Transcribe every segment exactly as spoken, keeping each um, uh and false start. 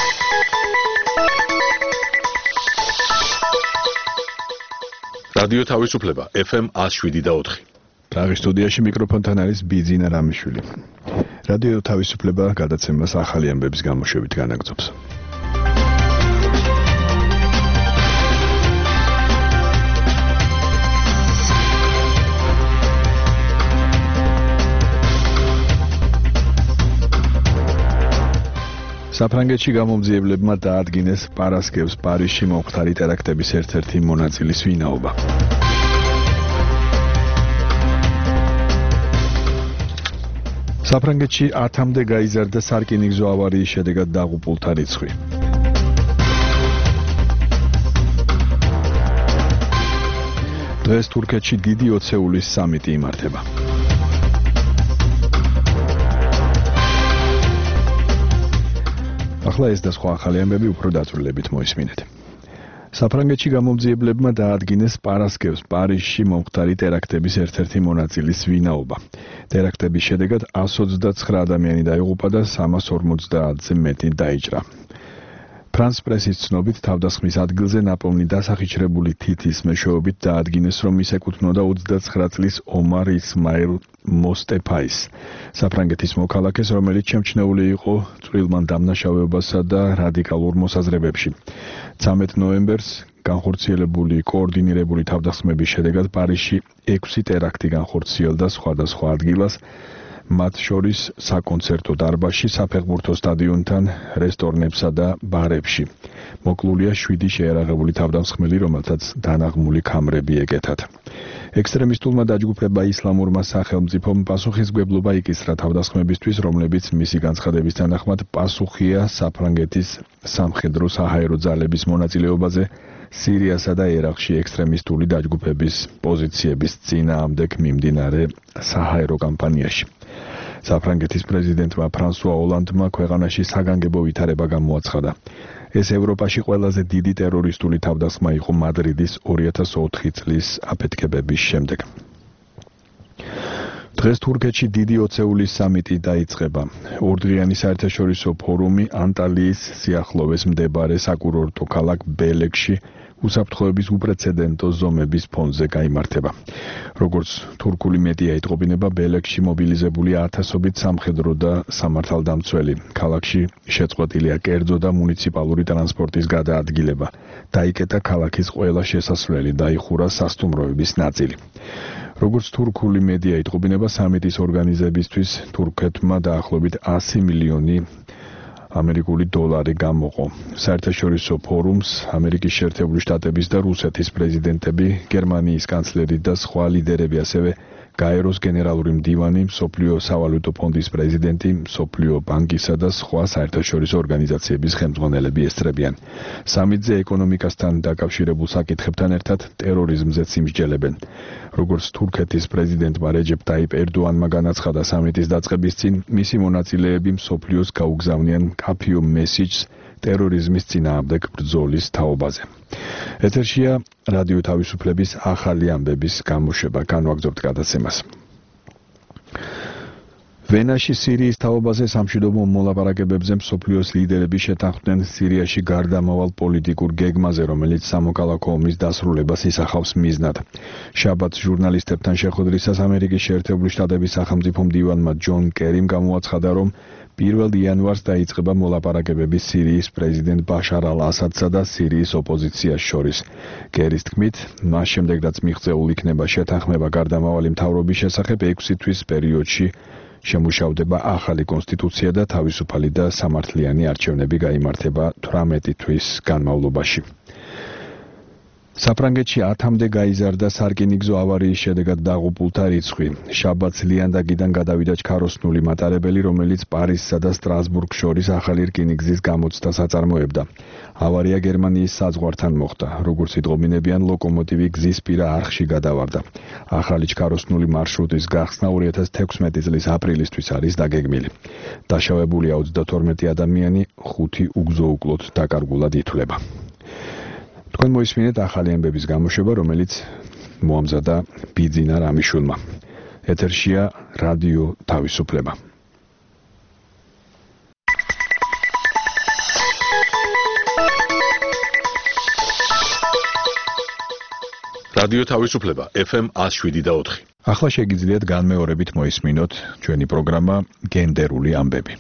რადიო თავისუფლება ეფ ემ one oh seven და four. პრაღის სტუდიაში მიკროფონთან არის ბიძინა რამიშვილი. რადიო თავისუფლება გადაცემას ახალი ამბების გამოშვებით განაგრძობს. საფრანგეთში გამომძიებლებმა დაადგინეს პარასკევს პარიზში მომხდარი ტერაქტების ერთ-ერთი მონაწილის ვინაობა. საფრანგეთში ათამდე გაიზარდა სარკინიგზო ავარიის შედეგად დაღუპულთა რიცხვი. დღეს თურქეთში დიდი ოცეულის სამიტი იმართება. ახლა ეს და სხვა ახალი ამბები უფრო დაწვრილებით მოისმინეთ. საფრანგეთში გამომძიებლებმა დაადგინეს პარასკევს პარიზში მომხდარი ტერაქტების ერთ-ერთი მონაწილის ვინაობა. ტერაქტების შედეგად one hundred twenty-nine ადამიანი დაიღუპა და three hundred forty-ზე მეტი დაიჭრა. ფრანს პრესის ცნობით თავდასხმის ადგილზე ნაპოვნი დასახიჩრებული თითის მეშვეობით დაადგინეს, რომ ის ეკუთვნოდა twenty-nine წლის ომარ ისმაილ მოსტეფაის, საფრანგეთის მოქალაქეს, რომელიც შემჩნეული იყო წვრილმან დამნაშავეობასა და რადიკალურ მოსაზრებებში. thirteenth ნოემბერს განხორციელებული კოორდინირებული თავდასხმების შედეგად პარიზში six ტერაქტი განხორციელდა სხვადასხვა ადგილას, მათ შორის საკონცერტო დარბაზში, საფეხბურთო სტადიონთან, რესტორნებსა და ბარებში. მოკლულია seven შეერაღებული თავდასხმელი, რომელთაც დანაღმული ქამრები ეკეთათ. ექსტრემისტულმა დაჯგუფება ისლამურმა სახელმწიფომ პასუხისმგებლობა იკისრა თავდასხმებისთვის, რომლებიც მისი განცხადების თანახმად პასუხია საფრანგეთის სამხედრო საჰაერო ძალების მონაწილეობაზე სირიასა და ერაყში ექსტრემისტული დაჯგუფების პოზიციების წინააღმდეგ მიმდინარე საჰაერო კამპანიაში. საფრანგეთის პრეზიდენტმა ფრანსუა ოლანდმა ქვეყანაში საგანგებო ვითარება გამოაცხადა. ეს ევროპაში ყველაზე დიდი ტერორისტული თავდასხმა იყო მადრიდის two thousand four წლის აფეთქებების შემდეგ. დღეს თურქეთში დიდი ოცეულის სამიტი დაიწყება. ორდღიანი საერთაშორისო ფორუმი ანტალიის სიახლოვეს მდებარე საკურორტო ქალაქ ბელეკში უსაფრთხოების უპრეცედენტო ზომების ფონზე გაიმართება. როგორც თურქული მედია იტყობინება, ბელეკში მობილიზებული ათასობით სამხედრო და სამართალდამცველი. ქალაქში შეწყვეტილია კერძო და მუნიციპალური ტრანსპორტის გადაადგილება. დაიკეტა ქალაქის ყველა შესასვლელი, დაიხურა სასტუმროების ნაწილი. როგორც თურქული მედია იტყობინება, სამიტის ორგანიზებისთვის თურქეთმა დაახლოებით one hundred მილიონი ამერიკული დოლარი გამოყო. საერთაშორისო ფორუმს ამერიკის შეერთებული შტატების და რუსეთის პრეზიდენტები, გერმანიის კანცლერი და სხვა ლიდერები, ასევე გაეროს გენერალური მდივანი, მსოფლიო სავალუტო ფონდის პრეზიდენტი, მსოფლიო ბანკისა და სხვა საერთაშორისო ორგანიზაციების ხელმძღვანელები ესწრებიან. სამიტზე ეკონომიკასთან დაკავშირებულ საკითხებთან ერთად ტერორიზმზეც იმსჯელებენ. როგორც თურქეთის პრეზიდენტმა რეჯეპ ტაიპ ერდოანმა განაცხადა სამიტის დაწყების წინ, მისი მონაწილეები მსოფლიოს გაუგზავნიან მკაფიო მესიჯს ტერორიზმის წინააღმდეგ ბრძოლის თაობაზე. ეთერშია რადიო თავისუფლების ახალი ამბების გამოშვება, განვაგრძობთ გადაცემას. ვენაში სირიის თაობაზე სამშვიდობო მოლაპარაკებებზე მსოფლიოს ლიდერები შეთანხმდნენ სირიაში გარდამავალ პოლიტიკურ გეგმაზე, რომელიც სამოქალაქო ომის დასრულებას ისახავს მიზნად. შაბათს ჟურნალისტებთან შეხვედრისას ამერიკის შეერთებული შტატების სახელმწიფო მდივანმა ჯონ კერიმ გამოაცხადა, რომ პირველ იანვარს დაიწყება მოლაპარაკებები სირიის პრეზიდენტ ბაშარ ალ-ასადსა და სირიის ოპოზიციას შორის. კერის თქმით, მას შემდეგ რაც მიღწეულ იქნება შეთანხმება გარდამავალი მთავრობის შესახებ, ექვსი თვის პერიოდში შემუშავდება ახალი კონსტიტუცია და თავისუფალი და სამართლიანი არჩევნები გაიმართება თვრამეტი თვის განმავლობაში. საფრანგეთში ათამდე გაიზარდა სარკინიგზო ავარიის შედეგად დაღუპულთა რიცხვი. შაბათს ლიანდაგიდან გადავიდა ჩქაროსნული მატარებელი, რომელიც პარიზსა და სტრასბურგს შორის ახალი რკინიგზის გამოცდას აწარმოებდა. ავარია გერმანიის საზღვართან მოხდა. როგორც იტყობინებიან, ლოკომოტივი გზისპირა არხში გადავარდა. ახალი ჩქაროსნული მარშრუტის გახსნა two thousand sixteen წლის აპრილისთვის არის დაგეგმილი. დაშავებულია twenty-two ადამიანი, ხუთი უგზო-უკლოდ დაკარგულად ითვლება. თქვენ მოისმინეთ ახალი ამბების გამოშვება, რომელიც მოამზადა ბიძინა რამიშვილმა. ეთერშია რადიო თავისუფლება. რადიო თავისუფლება ეფ ემ one oh seven და four. ახლა შეგიძლიათ განმეორებით მოისმინოთ ჩვენი პროგრამა გენდერული ამბები.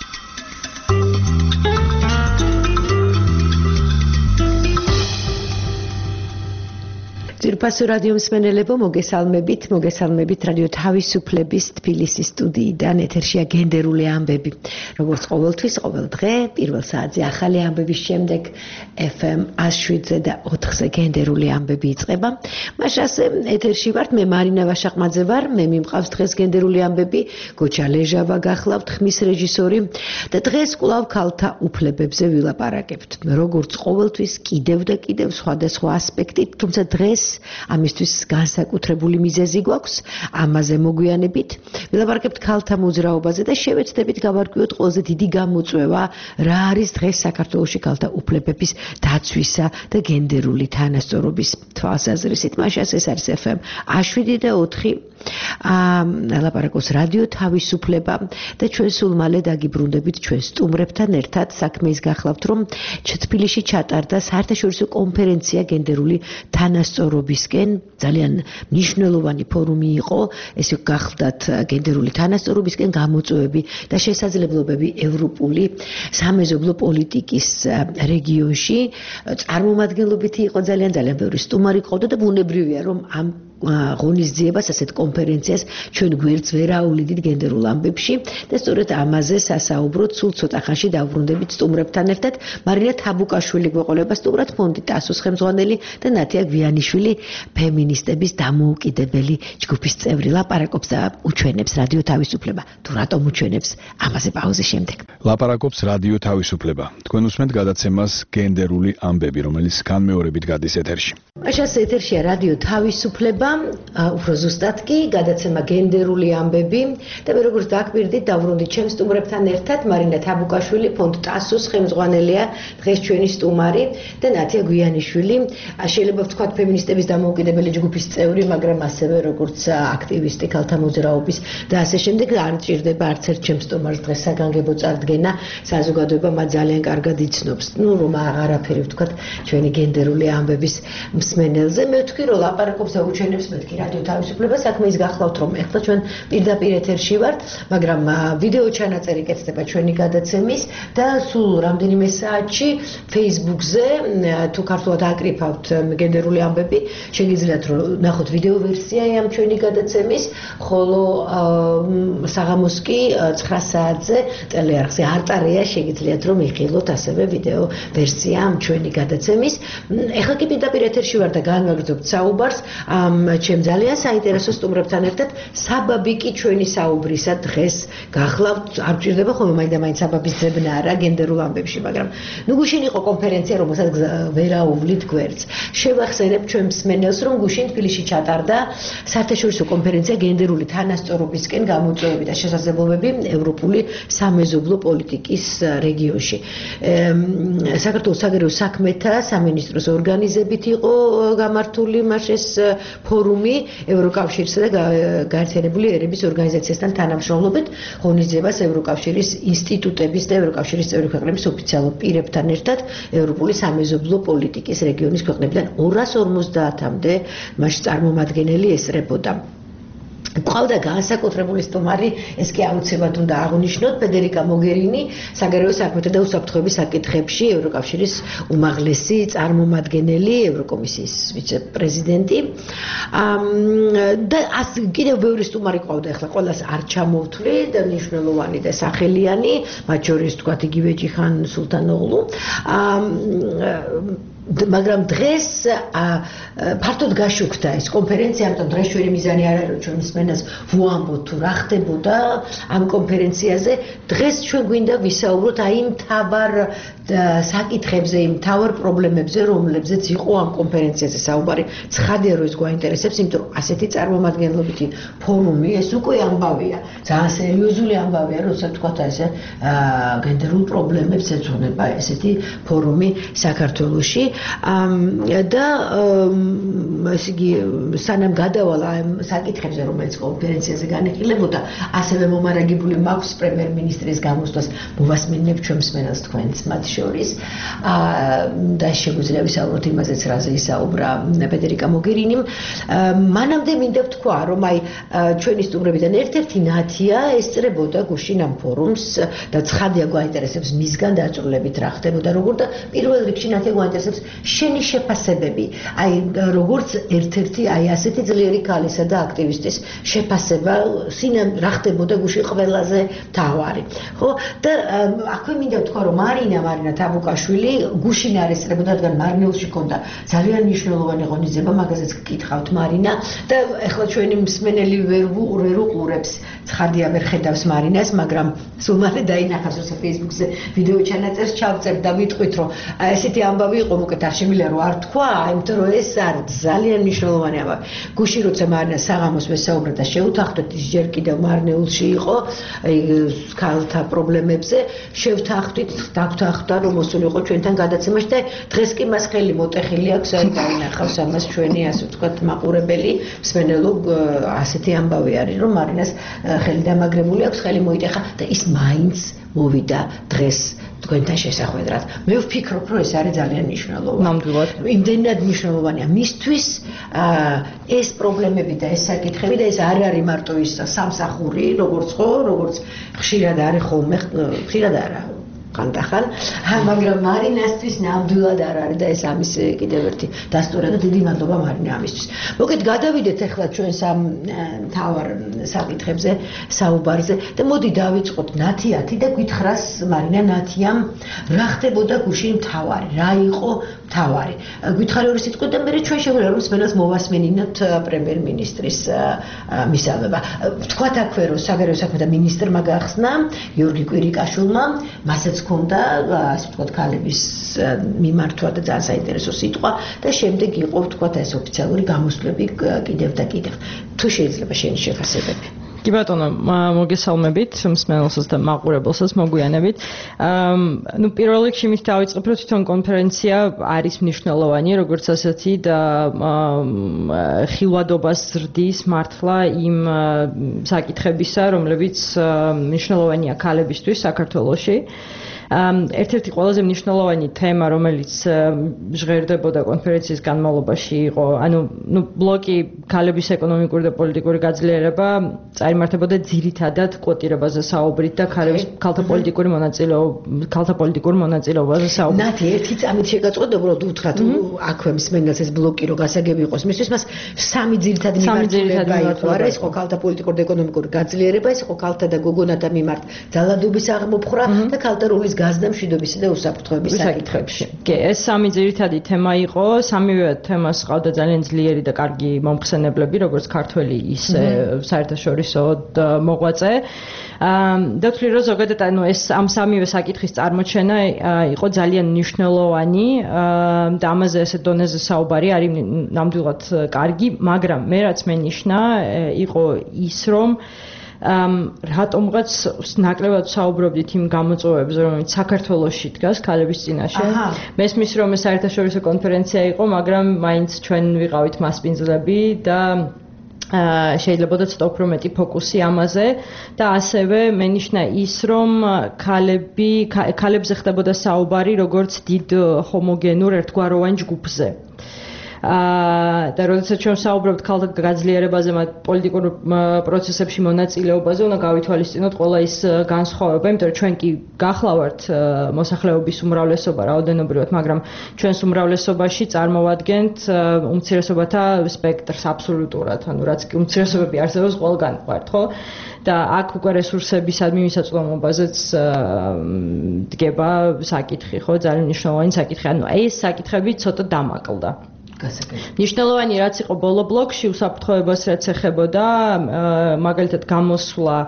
ძირფასო რადიო მსმენელებო, მოგესალმებით, მოგესალმებით რადიო თავისუფლების თბილისის სტუდიიდან ეთერშია გენდერული ამბები. როგორც ყოველთვის, ყოველ დღე, პირველ საათზე ახალი ამბების შემდეგ ეფ ემ one oh seven და four-ზე გენდერული ამბები იწყება. მაშასე ეთერში ვართ, მე მარინა ვაშაყმაძე ვარ, მე მიმყავს დღეს გენდერული ამბები, გოჩა ლეჟავა გახლავთ, ხმის რეჟისორი და დღეს კვლავ ქალთა უფლებებზე ვილაპარაკებთ. როგორც ყოველთვის, კიდევ და კიდევ სხვადასხვა ასპექტით, თუმცა დღეს ამისთვის განსაკუთრებული მიზეზი გვაქვს, ამაზე მოგვიანებით ვილაპარაკებთ ქალთა მოძრაობაზე და შევეცდებით გავარკვიოთ ყველაზე დიდი გამოწვევა რა არის დღეს საქართველოში ქალთა უფლებების დაცვისა და გენდერული თანასწორობის თვალსაზრისით. მაშას ეს არის ეფ ემ one oh seven და four. ლაპარაკობს რადიო თავისუფლება და ჩვენ სულ მალე დაგიბრუნდებით ჩვენ სტუმრებთან ერთად. საქმე ის გახლავთ, რომ თბილისში ჩატარდა საერთაშორისო კონფერენცია გენდერული თანასწორობისკენ. ძალიან მნიშვნელოვანი ფორუმი იყო. ეს გახლდათ გენდერული თანასწორობისკენ გამოწვევები და შესაძლებლობები ევროპული სამეზობლო პოლიტიკის რეგიონში. წარმომადგენლობითი იყო ძალიან ძალიან ბევრი სტუმარი ყავდა და ბუნებრივია, რომ ამ ღონისძიებას, ასეთ კონფერენციას ჩვენ გვერდს ვერ აუვლიდით გენდერულ ამბებში და სწორედ ამაზე სასაუბროთ სულ ცოტა ხანში დავბრუნდებით სტუმრებთან ერთად. მარინა თაბუკაშვილი გვეყოლება სტუმრად, ფონდი ტასოს ხელმძღვანელი და ნათია გვიანიშვილი, ფემინისტების დამოუკიდებელი ჯგუფის წევრი. ლაპარაკობს და უჩვენებს რადიო თავისუფლება. თუ რატომ უჩვენებს, ამაზე პაუზის შემდეგ. ლაპარაკობს რადიო თავისუფლება. თქვენ უსმენთ გადაცემას გენდერული ამბები, რომელიც განმეორებით გადის ეთერში. მაშას ეთერშია რადიო თავისუფლება. უფრო ზუსტად კი გადაცემა გენდერული ამბები და მე როგორც დაგვირდით დავბრუნდით ჩემს სტუმრებთან ერთად. მარინა თაბუკაშვილი, ფონდ ტასოს ხელმძღვანელია, დღეს ჩვენი სტუმარი და ნათია გვიანიშვილი, შეიძლება ვთქვათ ფემინისტების დამოუკიდებელი ჯგუფის წევრი, მაგრამ ასევე როგორც აქტივისტი ქალთა მოძრაობის და ასე შემდეგ. არ ჭირდება არც ერთ ჩემს სტუმარს დღეს საგანგებო წარდგენა, საზოგადოება მათ ძალიან კარგად იცნობს. ნუ რომ არაფერი ვთქვათ ჩვენი გენდერული ამბების მსმენელზე. მე ვთქვი რომ ლაპარაკობს და უჩვენებს მეთქი რადიო თავისუფლება. საქმე ის გახლავთ, რომ ეხლა ჩვენ პირდაპირ ეთერში ვართ, მაგრამ ვიდეო ჩანაწერი კეთდება ჩვენი გადაცემის და სულ რამდენიმე საათში Facebook-ზე თუ ქართულად აკრიფავთ გენდერული ამბები, შეგიძლიათ რომ ნახოთ ვიდეო ვერსია ამ ჩვენი გადაცემის, ხოლო საღამოს კი ცხრა საათზე ტელეარხზე არტარია შეგიძლიათ რომ იხილოთ ასევე ვიდეო ვერსია ამ ჩვენი გადაცემის. ეხლა კი პირდაპირ ეთერში ვარ და განვაგრძობთ საუბარს ჩემ ძალიან საინტერესო სტუმრებთან ერთად. საბაბი კი ჩვენი საუბრისა დღეს გახლავთ, არ ჭირდება ხოლმე მაინდა-მაინც საბაბის ძებნა არა გენდერულ ამბებში, მაგრამ ნუ გუშინ იყო კონფერენცია, რომელსაც ვერ აუვლით გვერდს. შევახსენებ ჩვენ მსმენელს, რომ გუშინ თბილისში ჩატარდა საერთაშორისო კონფერენცია გენდერული თანასწორობისკენ გამოწვევები და შესაძლებლობები ევროპული სამეზობლო პოლიტიკის რეგიონში. საქართველოს საგარეო საქმეთა სამინისტროს ორგანიზებით იყო გამართული მაშეს ფორუმი ევროკავშირსა და გაერთიანებული ერების ორგანიზაციასთან თანამშრომლობით. ღონისძიებას ევროკავშირის ინსტიტუტების და ევროკავშირის წევრი ქვეყნების ოფიციალურ პირებთან ერთად ევროპული სამეზობლო პოლიტიკის რეგიონის ქვეყნებიდან ორას ორმოცდაათამდე მასში წარმომადგენელი ესწრებოდა. ყავდა განსაკუთრებული სტუმარი, ეს კი აუცილებლად უნდა აღვნიშნოთ, ფედერიკა მოგერინი, საგარეო საქმეთა და უსაფრთხოების საკითხებში ევროკავშირის უმაღლესი წარმომადგენელი, ევროკომისიის ვიცე-პრეზიდენტი. და კიდევ ბევრი სტუმარი ყავდა, ახლა ყველას არ ჩამოვთვლი და მნიშვნელოვანი და სახელიანი, მათ შორის თქვათ იგივე ჯიხან სულთანოღლუ. მაგრამ დღეს ფართოდ გაშუქდა ეს კონფერენცია, ამიტომ დღეს ჩვენი მიზანი არ არის რომ ჩვენ მსმენელს ვუამბოთ თუ რა ხდებოდა ამ კონფერენციაზე. დღეს ჩვენ გვინდა ვისაუბროთ აი იმ მთავარ საკითხებზე, იმ მთავარ პრობლემებზე, რომლებზეც იყო ამ კონფერენციაზე საუბარი. ცხადია რომ ეს გვაინტერესებს, იმიტომ რომ ასეთი წარმომადგენლობითი ფორუმი ეს უკვე ამბავია. ძალიან სერიოზული ამბავია, როცა თქვათ ესე გენდერულ პრობლემებს ეძღვნება ესეთი ფორუმი საქართველოში. და ესე იგი სანამ გადავალა ამ საკითხებზე, რომელიც კონფერენციაზე განიხილებოდა, ასევე მომარაგებული მაქვს პრემიერ-მინისტრის გამოსვლას მოვასმინებ ჩვენ მსმენელს თქვენს მათ შორის. და შეგვიძლია ვისაუბროთ იმაზეც, რაზე ისაუბრა ფედერიკა მოგერინიმ. მანამდე მინდა ვთქვა, რომ აი ჩვენი სტუმრებიდან ერთ-ერთი ნათია ესწრებოდა გუშინ ამ ფორუმს და ცხადია გვაინტერესებს მისგან დაწვრილებით რა ხდებოდა როგორ და პირველ რიგში ნათია გვაინტერესებს შენი შეფასებები. აი როგორც ერთ-ერთი აი ასეთი ძლიერი ქალისა და აქტივისტის შეფასება სინამ რა ხდებოდა გუშინ ყველაზე მთავარი. ხო და აქვე მინდა ვთქვა, რომ მარინა მარინა თაბუკაშვილი გუშინ არ ესწრებოდა, რადგან მარნეულში ჰქონდა ძალიან მნიშვნელოვანი ღონისძიება, მაგაზეც გკითხავთ მარინა და ეხლა ჩვენი მსმენელი ვერ ვერ უყურებს, ცხადია ვერ ხედავს მარინას, მაგრამ სულ მალე დაინახავს, როცა Facebook-ზე ვიდეო ჩანაწერს ჩავწერთ და ვიტყვით, რომ ესეთი ამბავი იყო, მოკეთ არ შემიძლია რომ არ თქვა, იმიტომ რომ ეს არის ძალიან მნიშვნელოვანი ამბავი. გუშინ როცა მარინა საღამოს ვესაუბრა და შევთანხმდით, ის ჯერ კიდევ მარნეულში იყო, ქალთა პრობლემებზე, შევთანხმდით, დაგვთანხმდა რომ მოსული იყო ჩვენთან გადაცემაში და დღეს კი მას ხელი მოტეხილი აქვს, აი დაინახავს ამას ჩვენი ასე ვთქვათ მაყურებელი მსმენელო, ასეთი ამბავი არის, რომ მარინას ხელი დამაგრებული აქვს, ხელი მოიტეხა და ის მაინც მოვიდა დღეს თქვენთან შესახვედრად. მე ვფიქრობ, რომ ეს არის ძალიან მნიშვნელოვანი. ნამდვილად. იმდენად მნიშვნელოვანია მისთვის ეს პრობლემები და ეს საკითხები და ეს არ არის მარტო ის სამსახური, როგორც ხო, როგორც ხშირად არის ხოლმე, ხშირად არა. ხანდახან, მაგრამ მარინასთვის ნამდვილად არ არის და ეს ამის კიდევ ერთი დასტურა და დიდი მადლობა მარინა ამისთვის. მოკეთ გადავიდეთ ახლა ჩვენ სამ მთავარ საკითხებზე, საუბარზე და მოდი დავიწყოთ ნათიათი და გითხრას მარინა ნათიამ რა ხდებოდა გუშინ მთავარი, რა იყო მთავარი. გითხარი ორი სიტყვით და მე ჩვენ შეგვიძლია რომ მსმენელს მოვასმინინოთ პრემიერ-მინისტრის მისაღება. ვთქვათ აქვე რომ საგარეო საქმეთა მინისტრმა გახსნა გიორგი კვირიკაშვილმა, მასაც ჰქონდა ასე ვთქვათ ქალების მიმართვა და ძალიან საინტერესო სიტყვა და შემდეგ იყო ვთქვათ ეს ოფიციალური გამოსვლები კიდევ და კიდევ. თუ შეიძლება შენი შეფასებები. კი ბატონო, მოგესალმებით მსმენელსაც და მაყურებელსაც მოგვიანებით. ნუ პირველ რიგში მით დავიწყებ, რომ თვითონ კონფერენცია არის მნიშვნელოვანი, როგორც ასეთი და ხილვადობას ზრდის მართლა იმ საკითხებისა, რომლებიც მნიშვნელოვანია ქალებისთვის საქართველოში. ერთ-ერთი ყველაზე მნიშვნელოვანი თემა, რომელიც ჟღერდებოდა კონფერენციის განმავლობაში იყო, ანუ ნუ ბლოკი ქალების ეკონომიკური და პოლიტიკური გაძლიერება წარიმართებოდა ძირითადად კვოტირებაზე საუბრით და ქალების ქალთა პოლიტიკური მონაწილეობა, ქალთა პოლიტიკურ მონაწილეობაზე საუბრით. ნათი, ერთი წამით შეგაწყვეტ, უბრალოდ უთხრათ, აქვე მსმენელს ეს ბლოკი რო გასაგები იყოს, მისთვის მას სამი ძირითადი მიმართულება იყო, არა ის ხო ქალთა პოლიტიკური და ეკონომიკური გაძლიერება, ის ხო ქალთა და გოგონათა მიმართ ძალადობის აღმოფხვრა და ქალთა როლის გაზრდა მშვიდობისა და უსაფრთხოების საკითხებში. კი, ეს სამი ძირითადი თემა იყო, სამივე თემას ყავდა ძალიან ძლიერი და კარგი მომხსენებლები, როგორც ქართველი, ისე საერთაშორისო მოღვაწე. და ვთვლი რომ ზოგადად ანუ ეს ამ სამივე საკითხის წარმოჩენა იყო ძალიან მნიშვნელოვანი და ამაზე ესე დონეზე საუბარი არის ნამდვილად კარგი, მაგრამ მე რაც მენიშნა იყო ის რომ რატომღაც ნაკლებად საუბრობდით იმ გამოწვევებზე, რომელიც საქართველოში დგას ქალების წინაშე. მესმის რომ ეს საერთაშორისო კონფერენცია იყო, მაგრამ მაინც ჩვენ ვიყავით მასპინძლები და შეიძლება ცოტა უფრო მეტი ფოკუსი ამაზე და ასევე მენიშნა ის რომ ქალები ქალებზე ხდებოდა საუბარი როგორც დიდ ჰომოგენურ ერთგვაროვან ჯგუფზე. და როდესაც ჩვენ საუბრობთ ქალთა გაძლიერებაზე, მათ პოლიტიკურ პროცესებში მონაწილეობაზე, უნდა გავითვალისწინოთ ყველა ის განსხვავება, იმიტომ რომ ჩვენ კი გახლავართ მოსახლეობის უმრავლესობა რაოდენობრივად, მაგრამ ჩვენს უმრავლესობაში წარმოვადგენთ უმცირესობათა სპექტრს აბსოლუტურად, ანუ რაც კი უმცირესობები არსებობს, ყველგან ვართ, ხო? და აქ უკვე რესურსებისადმი მისაწვდომობაზეც დგება საკითხი, ხო? ძალიან მნიშვნელოვანი საკითხი. ანუ ეს საკითხები ცოტა დამაკლდა. მნიშვნელოვანი რაც იყო ბოლო ბლოკში უსაფრთხოებას რაც ეხებოდა, მაგალითად გამოსვლა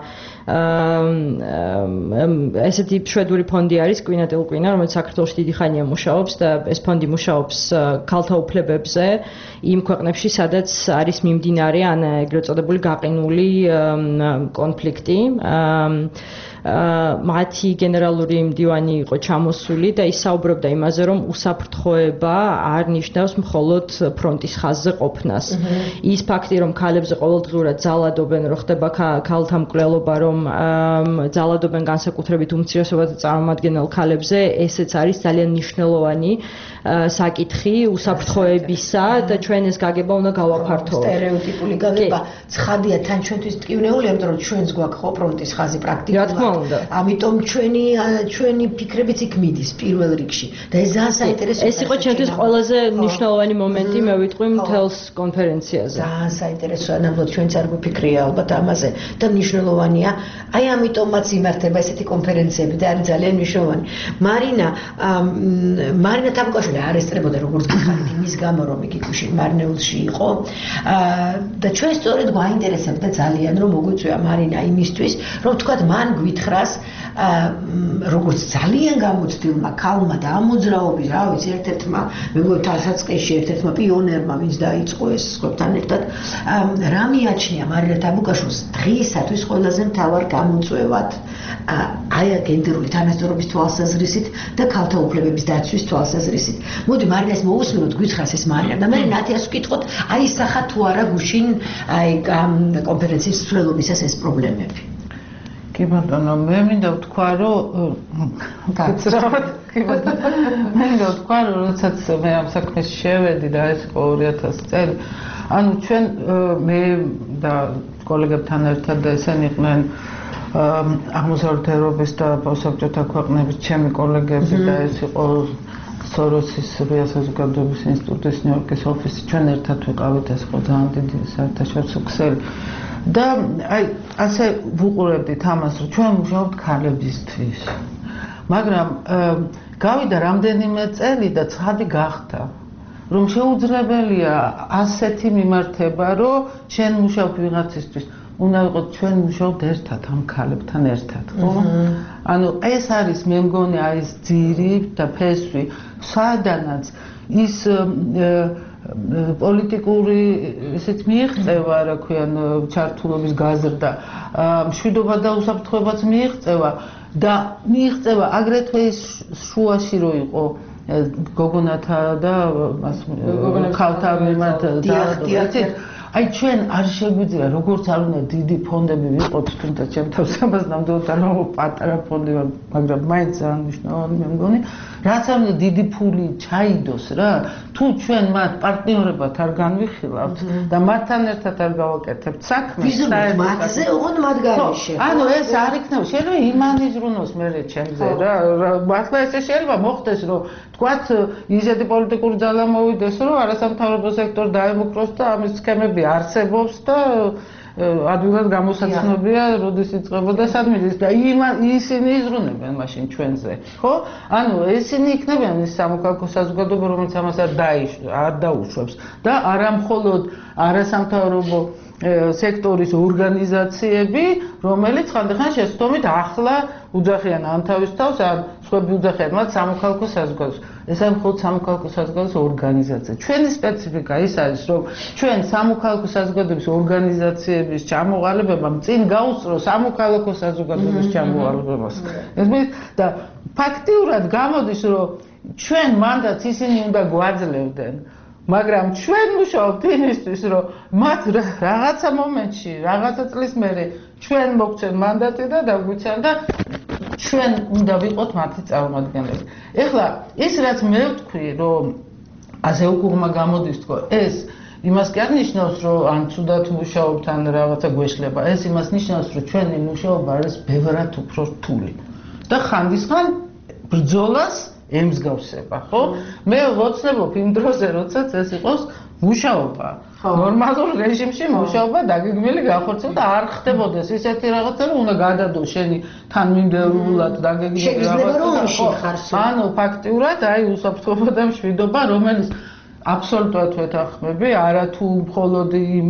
ესეთი შვედური ფონდი არის კვინატილ კვინა, რომელიც საქართველოში დიდი ხანია მუშაობს და ეს ფონდი მუშაობს ქალთა უფლებებზე იმ ქვეყნებში, სადაც არის მიმდინარე ან ეგრეთ წოდებული გაყინული კონფლიქტი. მათი გენერალური მდივანი იყო ჩამოსული და ის საუბრობდა იმაზე, რომ უსაფრთხოება არ ნიშნავს მხოლოდ ფრონტის ხაზზე ყოფნას. ის ფაქტი, რომ ქალებზე ყოველდღიურად ძალადობენ, რო ხდება ქალთა მკვლელობა, რომ ძალადობენ განსაკუთრებით უმცირესობათა წარმომადგენელ ქალებზე, ესეც არის ძალიან მნიშვნელოვანი საკითხი უსაფრთხოებისა და ჩვენ ეს გაგება უნდა გავაფართოვოთ. სტერეოტიპული გაგება ცხადია თან ჩვენთვის ტკივნეულია, იმიტომ რომ ჩვენს გვაქვს ხო ფრონტის ხაზი პრაქტიკულად. ამიტომ ჩვენი ჩვენი ფიქრებიც იქ მიდის პირველ რიგში და ეს ძალიან საინტერესოა. ეს იყო ჩვენთვის ყველაზე მნიშვნელოვანი მომენტი, მე ვიტყვი მთელს კონფერენციაზე. ძალიან საინტერესოა, ნამდვილად ჩვენც არ გვიფიქრია ალბათ ამაზე და მნიშვნელოვანია. აი ამიტომაც იმართება ესეთი კონფერენციები და არის ძალიან მნიშვნელოვანი. მარინა მარინა თაბუკაშვილი არ ესწრებოდა როგორც გიხარით იმის გამო რომ იგი გუშინ მარნეულში იყო და ჩვენ სწორედ გვაინტერესებდა ძალიან რომ მოგვიწვია მარინა იმისთვის რომ თქვათ მან გვითხრას როგორც ძალიან გამოცდილმა ქალმა და ამოძრაობის რა ვიცი ერთ-ერთმა მეგობრებთან დასაწყისში ერთ-ერთმა პიონერმა ვინც დაიწყო ეს სხვებთან ერთად რა მიაჩნია მარინა თაბუკაშვილს დღისათვის ყველაზე მთავარ გამოწვევად აი გენდერული თანასწორობის თვალსაზრისით და ქალთა უფლებების დაცვის თვალსაზრისით. მოდი მარინას მოусმინოთ გვითხრას ეს მარინა და მე ნათიას ვკითხოთ აი სახა თუ არა გუშინ აი კონფერენციის მსვლელობისას ეს პრობლემები. კი ბატონო, მე მინდა ვთქვა, რომ გაცრავად, კი ბატონო. მე მინდა ვთქვა, რომ როდესაც მე ამ საქმეში შევედი და ეს იყო ორი ათასი წელი, ანუ ჩვენ მე და კოლეგებთან ერთად და ესენი იყვნენ აღმოსავლეთ ევროპის და საბჭოთა ქვეყნების ჩემი კოლეგები და ეს იყო სოროსის ღია საზოგადოების ინსტიტუტის ნიუ-იორკის ოფისი, ჩვენ ერთად ვიყავით, ეს იყო ძალიან დიდი საერთაშორისო ქსელი. და აი ასე ვუყურებდით ამას, რომ ჩვენ მუშაობთ ქალებისთვის. მაგრამ გავიდა რამდენიმე წელი და ცხადი გახდა, რომ შეუძლებელია ასეთი მიმართება, რომ ჩვენ მუშაობთ ვიღაცისთვის. უნდა ვიყოთ ჩვენ მუშაობთ ერთად ამ ქალებთან ერთად, ხო? ანუ ეს არის მე მგონი აი ეს ძირი და ფესვი, სადანაც ის პოლიტიკური ესეც მიიღწევა, რა ქვიან, ჩართულობის გაზრდა, მშვიდობა და უსაფრთხოებაც მიიღწევა და მიიღწევა აგრეთვე ის შუაში რო იყო გოგონათა და ქალთა მიმართ და აი ჩვენ არ შეგვიძლია როგორც არ უნდა დიდი ფონდები ვიყოთ, თუმცა ჩემ თავს ამას ნამდვილად არ მაქვს პატარა ფონდი, მაგრამ მაინც ძალიან მნიშვნელოვანი მე მგონი, რაც არ უნდა დიდი ფული ჩაიდოს რა, თუ ჩვენ მათ პარტნიორებად არ განვიხილავთ და მათთან ერთად არ გავაკეთებთ საქმეს, ვიზრუნოთ მათზე, ოღონდ მათ გარეშე. ანუ ეს არ იქნება, შეიძლება იმან იზრუნოს მერე ჩემზე რა, მართლა ესე შეიძლება მოხდეს, რომ თქვათ ისეთი პოლიტიკური ძალა მოვიდეს, რომ არასამთავრობო სექტორი დაემუქროს და ამის სქემები არსებობს და ადვილად გამოსაცნობია, როდის იწყებოდა სადმიდის და ისინი იზრუნებენ მაშინ ჩვენზე, ხო? ანუ ესენი იქნებიან ის სამოქალაქო საზოგადოება, რომელიც ამას არ დაუშვებს და არა მხოლოდ არასამთავრობო სექტორის ორგანიზაციები, რომელიც ხანდახან შეცდომით ახლა უძახიან ამ თავის თავს, ან სხვები უძახიან მათ სამოქალაქო საზოგადოებას. ეს არის მხოლოდ სამოქალაქო საზოგადოების ორგანიზაცია. ჩვენი სპეციფიკა ის არის, რომ ჩვენ სამოქალაქო საზოგადოების ორგანიზაციების ჩამოყალიბებამ წინ გაუსწრო სამოქალაქო საზოგადოების ჩამოყალიბებას. და ფაქტიურად გამოდის, რომ ჩვენ მანდატს ისინი უნდა გვაძლევდნენ. მაგრამ ჩვენ მუშაობთ იმისთვის, რომ მათ რაღაცა მომენტში, რაღაცა წლის მერე ჩვენ მოგცენ მანდატი და დაგვიცან და ჩვენ უნდა ვიყოთ მათი წარმომადგენლები. ეხლა ის რაც მე ვთქვი, რომ ასე უკუღმა გამოდის თქო, ეს იმას კი არ ნიშნავს, რომ ან ცუდად მუშაობთ, ან რაღაცა გვეშლება. ეს იმას ნიშნავს, რომ ჩვენი მუშაობა არის ბევრად უფრო რთული. და ხანდისხან ბრძოლას ემსგავსება, ხო? მე ვოცნებობ იმ დროზე, როდესაც ეს იყოს მუშაობა. ნორმალურ რეჟიმში მუშაობა დაგეგმილი განხორციელდა და არ ხდებოდეს ისეთი რაღაცა, რომ უნდა გადადო შენი თანმიმდევრულად დაგეგმილი რაღაცა. ანუ ფაქტიურად აი უსაფრთხოება და მშვიდობა, რომელიც აბსოლუტურად ვეთანხმები, არა თუ მხოლოდ იმ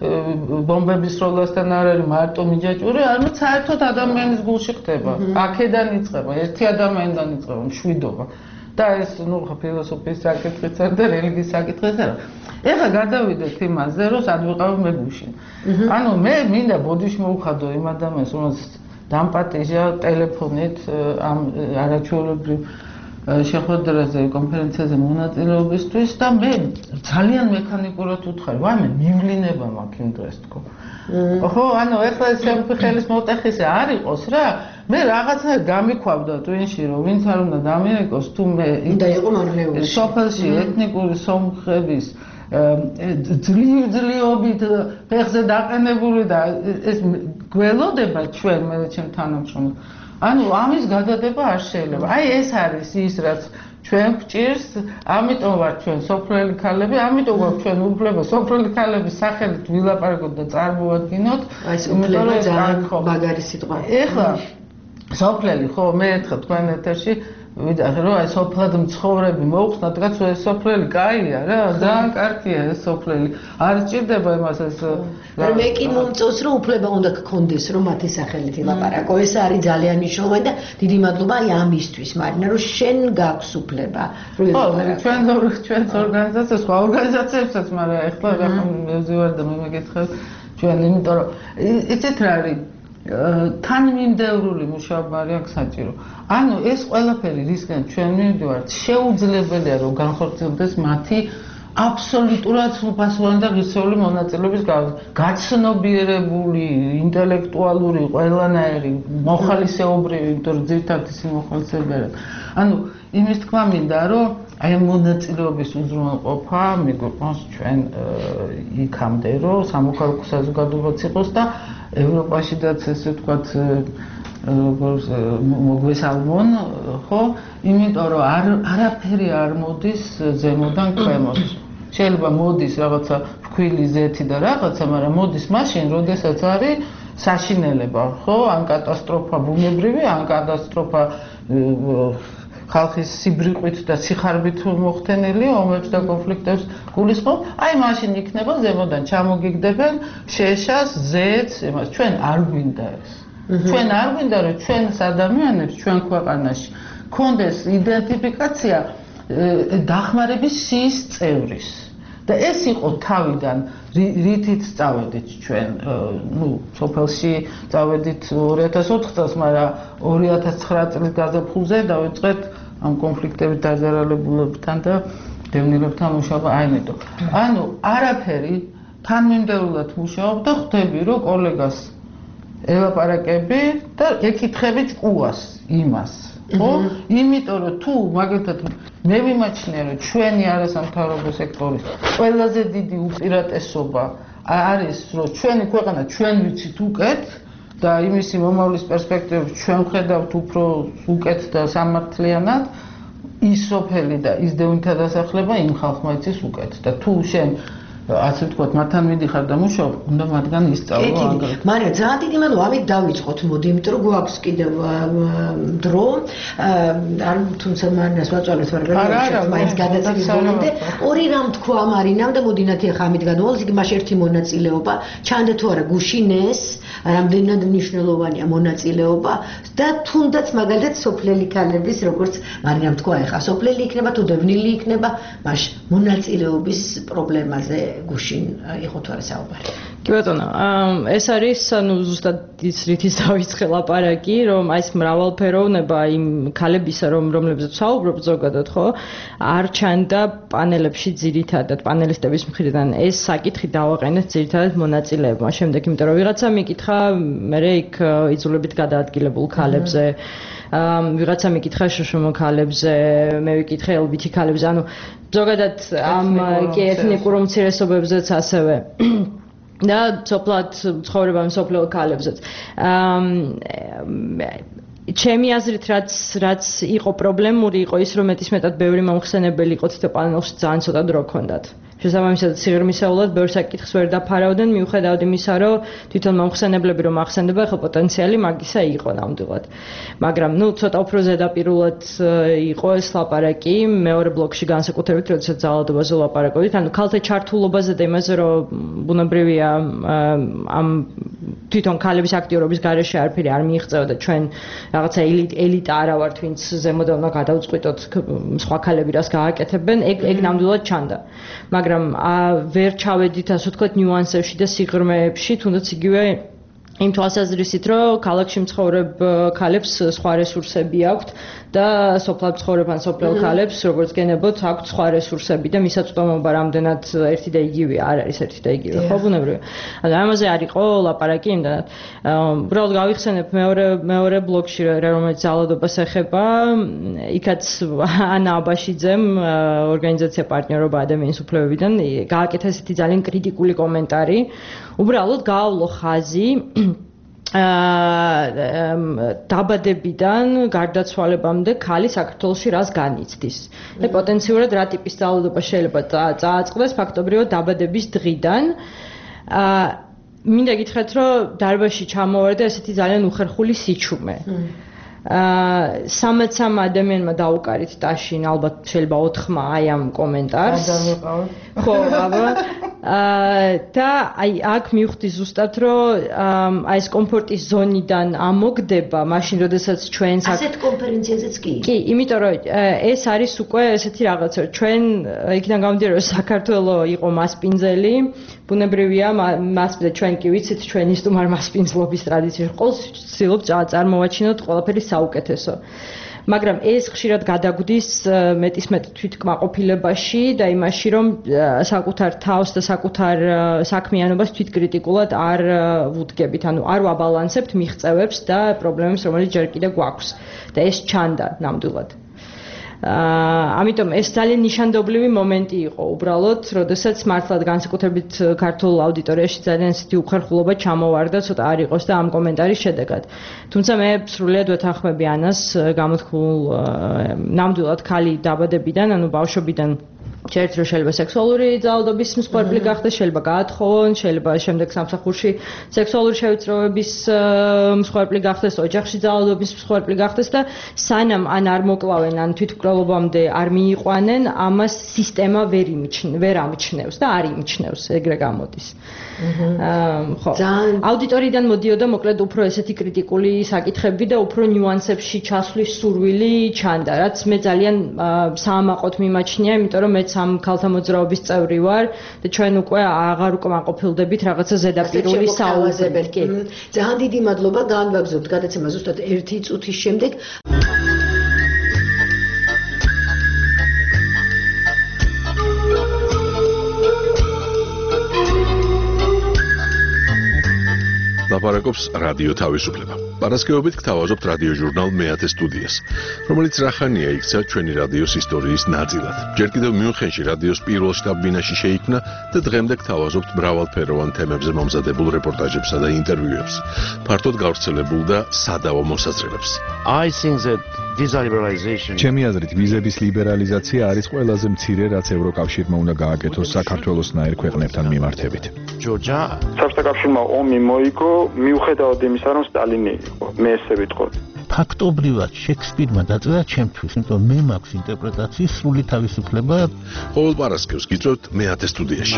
ბომბების სროლასთან არ არის მარტო მიჯაჭვური, არამედ საერთოდ ადამიანის გულში ხდება. აქედან იწყება, ერთი ადამიანიდან იწყება მშვიდობა. და ეს ნუ ფილოსოფიის საკითხიც არა და რელიგიის საკითხიც არა. ეხლა გადავიდეთ იმაზე, რომ სად ვიყავ მე გუშინ. ანუ მე მინდა ბოდიში მოვხადო იმ ადამიანს, რომელსაც დამპატიჟა ტელეფონით ამ არაჩვეულებრივ შეხვედრაზე კონფერენციაზე მონაწილეობისთვის და მე ძალიან მექანიკურად ვუთხარი, ვაიმე მივლინება მაქვს იმ დღეს თქო. ხო, ანუ ეხლა შემფიხელის მოტეხისა არ იყოს რა, მე რაღაცა გამიქვავდა ტვინში, რომ ვინც არ უნდა დამირეკოს თუ მე უნდა იყო მარნეულში. სოფელში ეთნიკური სომხების ძლიერობით ფეხზე დაყენებული და ეს გველოდება ჩვენ მე ჩემ თანამშრომლებს. ანუ ამის გადადება არ შეიძლება. აი ეს არის ის რაც ჩვენ გვჭირს, ამიტომ ვარ ჩვენ სოფლელი ქალები, ამიტომ გვაქვს ჩვენ უფლება სოფლელი ქალების სახელით ვილაპარაკოთ და წარმოვადგინოთ. აი ეს უფლება ძალიან მაგარი სიტყვა. ეხლა სოფლელი ხო მე ერთხელ თქვენ ეთერში ვიდახე რომ აი სოფლად მცხოვრები მოუხსნათ რაც ეს სოფლელი კაია რა ძალიან კარგია ეს სოფლელი არ ჭირდება იმას ეს მე კი მომწონს რომ უფლება უნდა გქონდეს რომ მათი სახელით ილაპარაკო ეს არის ძალიან მნიშვნელოვანი და დიდი მადლობა აი ამისთვის მარინა რომ შენ გაქვს უფლება რომ ილაპარაკო ჩვენ ჩვენს ორგანიზაციას სხვა ორგანიზაციებსაც მაგრამ ეხლა რა მევზივარ და მე მეკითხებ ჩვენ იმიტომ რომ იცით რა არის თანმიმდევრული მუშაობა არის საჭირო. ანუ ეს ყველაფერი რისგან ჩვენ მივდივართ, შეუძლებელია რომ განხორციელდეს მათი აბსოლუტურად სრულფასოვანი და ღირსეული მონაწილეობის გაცნობიერებული, ინტელექტუალური, ყველანაირი, მოხალისეობრივი, იმიტომ რომ ძირითადად ისინი მოხალისეებია. ანუ იმის თქმა მინდა რომ აი მონაწილეობის უზრუნველყოფა მიგვიყვანს ჩვენ იქამდე რომ სამოქალაქო საზოგადოებაც იყოს და ევროპაშიდაც ესე ვთქვათ როგორც მოგვესალმონ ხო იმიტომ რომ არ არაფერი არ მოდის ზემოდან ქვემოთ შეიძლება მოდის რაღაცა ფქვილი ზეთი და რაღაცა მაგრამ მოდის მაშინ როდესაც არის საშინელება ხო ან კატასტროფა ბუნებრივი ან კატასტროფა ხალხის სიბრიყვით და სიხარბით მოხდენილი ომებს და კონფლიქტებს გულისხმობ, აი მაშინ იქნება ზემოდან ჩამოგიგდებენ შეშას, ზეთს, იმას ჩვენ არ გვინდა ეს. ჩვენ არ გვინდა რომ ჩვენს ადამიანებს ჩვენ ქვეყანაში კონდეს იდენტიფიკაცია დახმარების სიის წევრის. და ეს იყო თავიდან რითიც წავედით ჩვენ, ну, სოფელში წავედით ორი ათას ოთხ წელს, მაგრამ ორი ათას ცხრა წლის გაზაფხულზე დავიწყეთ ამ კონფლიქტებით დაზარალებულებთან და დევნილებთან მუშაობა, აი მეტო. ანუ არაფერი თანმიმდევრულად მუშაობ და ხვდები, რომ კოლეგას ელაპარაკები და ეკითხებით კუას, იმას. ხო? იმიტომ რომ თუ მაგალითად მე ვიმაჩნია რომ ჩვენი არასამთავრობო სექტორის ყველაზე დიდი უპირატესობა არის რომ ჩვენი ქვეყანა ჩვენ ვიცით უკეთ და იმისი მომავლის პერსპექტივებს ჩვენ ხედავთ უფრო უკეთ და სამართლიანად ის სოფელი და ის დევნითა დასახლება იმ ხალხმა იცის უკეთ და თუ შენ ასე ვთქვათ, მათთან მიდიხარ და მუშაობ, უნდა მათგან ისწავლო აგრეთვე. მარია, ძალიან დიდი მადლობა, ამით დავიწყოთ, მოდი, იმიტომ რომ გვაქვს კიდევ დრო. არ თუმცა მარინას ვაწვალეთ, მაგრამ შეიძლება მაინც გადაცემის ბოლომდე ორი რამ თქვა მარინამ და მოდი ნათი ახლა ამით გადავალთ, იგი მას ერთი მონაწილეობა, ჩანდა თუ არა გუშინეს, რამდენად მნიშვნელოვანია მონაწილეობა და თუნდაც მაგალითად სოფლელი ქალების, როგორც მარინამ თქვა, ახლა სოფლელი იქნება თუ დევნილი იქნება, მას მონაწილეობის პრობლემაზე გუშინ იყო თუ არა საუბარი. კი ბატონო, ეს არის ანუ ზუსტად ის რითიც დავიწყე ლაპარაკი, რომ აი ეს მრავალფეროვნება იმ ქალებისა, რომ რომლებზეც ვსაუბრობ ზოგადად, ხო, არ ჩანდა პანელებში ძირითადად პანელისტების მხრიდან. ეს საკითხი დავაყენეთ ძირითადად მონაწილეებმა. შემდეგ იმიტომ რომ ვიღაცა მიკითხა, მე იქ იძულებით გადაადგილებულ ქალებზე ვიღაცა მიკითხა შშმ ქალებზე, მე ვიკითხე ელ ბი თი ქალებზე, ანუ ზოგადად ამ კი ეთნიკურ უმცირესობებზეც ასევე და სოფლად ცხოვრებამ სოფლელ ქალებზეც. ჩემი აზრით რაც რაც იყო პრობლემური იყო ის რომ მეტისმეტად ბევრი მომხსენებელი იყო თითო პანელში ძალიან ცოტა დრო ჰქონდათ. შესაბამისად სიღრმისეულად ბევრ საკითხს ვერ დაფარავდნენ მიუხედავად იმისა რომ თვითონ მომხსენებლები რომ ახსენდება ახლა პოტენციალი მაგისა იყო ნამდვილად. მაგრამ ნუ ცოტა უფრო ზედაპირულად იყო ეს ლაპარაკი მეორე ბლოკში განსაკუთრებით როდესაც ძალადობაზე ლაპარაკობდით ანუ ქალთა ჩართულობაზე და იმაზე რომ ბუნებრივია ამ თვითონ ქალების აქტიურობის გარეშე არაფერი არ მიიღწევდა ჩვენ რაღაცა ელიტა არა ვართ ვინც ზემოდან უნდა გადავწყვიტოთ სხვა ქალები რას გააკეთებენ ეგ ეგ ნამდვილად ჩანდა მაგრამ ვერ ჩავედით ასე ვთქვათ ნიუანსებში და სიღრმეებში თუნდაც იგივე იმ თვალსაზრისით, რომ ქალაქში მცხოვრებ ქალებს სხვა რესურსები აქვთ და სოფლად მცხოვრებ ან სოფლელ ქალებს, როგორც გენებოთ, აქვთ სხვა რესურსები და მისაწვდომობა რამდენად ერთი და იგივე არ არის ერთი და იგივე, ხო, ბუნებრივია. ანუ ამაზე არ იყო ლაპარაკი იმდანად. უბრალოდ გავიხსენებ მეორე მეორე ბლოკში, რომელიც ძალადობას ეხება, იქაც ანა აბაშიძემ ორგანიზაცია პარტნიორობა ადამიანის უფლებებიდან გააკეთა ესეთი ძალიან კრიტიკული კომენტარი. უბრალოდ გაავლო ხაზი დაბადებიდან გარდაცვალებამდე ქალი საქართველოში რას განიცდის. და პოტენციურად რა ტიპის ძალადობა შეიძლება წააწყდეს ფაქტობრივად დაბადების დღიდან. მინდა გითხრათ, რომ დარბაზში ჩამოვარდა ესეთი ძალიან უხერხული სიჩუმე. აა სამეცამ ადამიანმა დაუკარით ტაშინ, ალბათ შეიძლება ოთხმა აი ამ კომენტარს. ხო, აბა აა და აი აქ მივხვდი ზუსტად, რომ აი ეს კომფორტის ზონიდან ამოგდება, მაშინ როდესაც ჩვენს ასეთ კონფერენციაზეც კი. კი, იმიტომ რომ ეს არის უკვე ესეთი რაღაცა, ჩვენ იქიდან გამომდინარე, რომ საქართველოს იყო მასპინძელი, ბუნებრივია, მასპინძელი ჩვენ კი ვიცით, ჩვენი სტუმარ მასპინძლობის ტრადიციაში ყოლს ვცდილობთ წარმოვაჩინოთ ყველაფერი საუკეთესო. მაგრამ ეს ხშირად გადაგვდის მეტის მეტ თვითკმაყოფილებაში და იმაში, რომ საკუთარ თავს და საკუთარ საქმიანობას თვითკრიტიკულად არ ვუდგებით, ანუ არ ვაბალანსებთ მიღწევებს და პრობლემებს, რომელიც ჯერ კიდევ გვაქვს. და ეს ჩანდა ნამდვილად. აა ამიტომ ეს ძალიან ნიშანდობლივი მომენტი იყო უბრალოდ, როდესაც მართლად განსაკუთრებით ქართულ აუდიტორიაში ძალიან ისეთი უხერხულობა ჩამოვარდა, ცოტა არ იყოს და ამ კომენტარის შედეგად. თუმცა მე სრულიად ვეთანხმები ანას გამოთქმულ ნამდვილად ქალი დაბადებიდან, ანუ ბავშვობიდან ჩერთ რომ შეიძლება სექსუალური ძალადობის მსხვერპლი გახდეს, შეიძლება გაათხოვონ, შეიძლება შემდეგ სამსახურში სექსუალური შევიწროების მსხვერპლი გახდეს, ოჯახში ძალადობის მსხვერპლი გახდეს და სანამ ან არ მოკლავენ, ან თვითმკვლელობამდე არ მიიყვანენ, ამას სისტემა ვერ იმჩნევს, ვერ ამჩნევს და არ იმჩნევს, ეგრე გამოდის. აა ხო. აუდიტორიდან მოდიოდა მოკლედ უფრო ესეთი კრიტიკული საკითხები და უფრო ნიუანსებში ჩასვლის სურვილი ჩანდა, რაც მე ძალიან საამაყოდ მიმაჩნია, იმიტომ რომ მეც ამ ქალთა მოძრაობის წევრი ვარ და ჩვენ უკვე აღარ უკმაყოფილდებით რაღაცა ზედაპირული საუბარს. კი. ძალიან დიდი მადლობა, განვაგზავნოთ გადაცემა ზუსტად ერთი წუთის შემდეგ. ლაპარაკობს რადიო თავისუფლება. პარასკევობით გთავაზობთ რადიო ჟურნალ მეათე სტუდიას, რომელიც რახანია იქცა ჩვენი რადიოს ისტორიის ნაწილად. ჯერ კიდევ მიუნხენში რადიოს პირველ შტაბ-ბინაში შეიქმნა და დღემდე გთავაზობთ მრავალფეროვან თემებზე მომზადებულ რეპორტაჟებსა და ინტერვიუებს, ფართოდ გავრცელებულ და სადავო მოსაზრებებს. I think that liberalization ჩემი აზრით, ვიზების ლიბერალიზაცია არის ყველაზე მცირე, რაც ევროკავშირმა უნდა გააკეთოს საქართველოსნაირ ქვეყნებთან მიმართებით. Georgia საბჭოთა ომი მოიგო მიუხედავად იმისა, რომ სტალინი იყო. მე ესე ვიტყოდი. ფაქტობრივად შექსპირმა დაწერა ჩემთვის, იმიტომ მე მაქვს ინტერპრეტაციის სრული თავისუფლება. ყოველ პარასკევს გიწევთ მეათე სტუდიაში.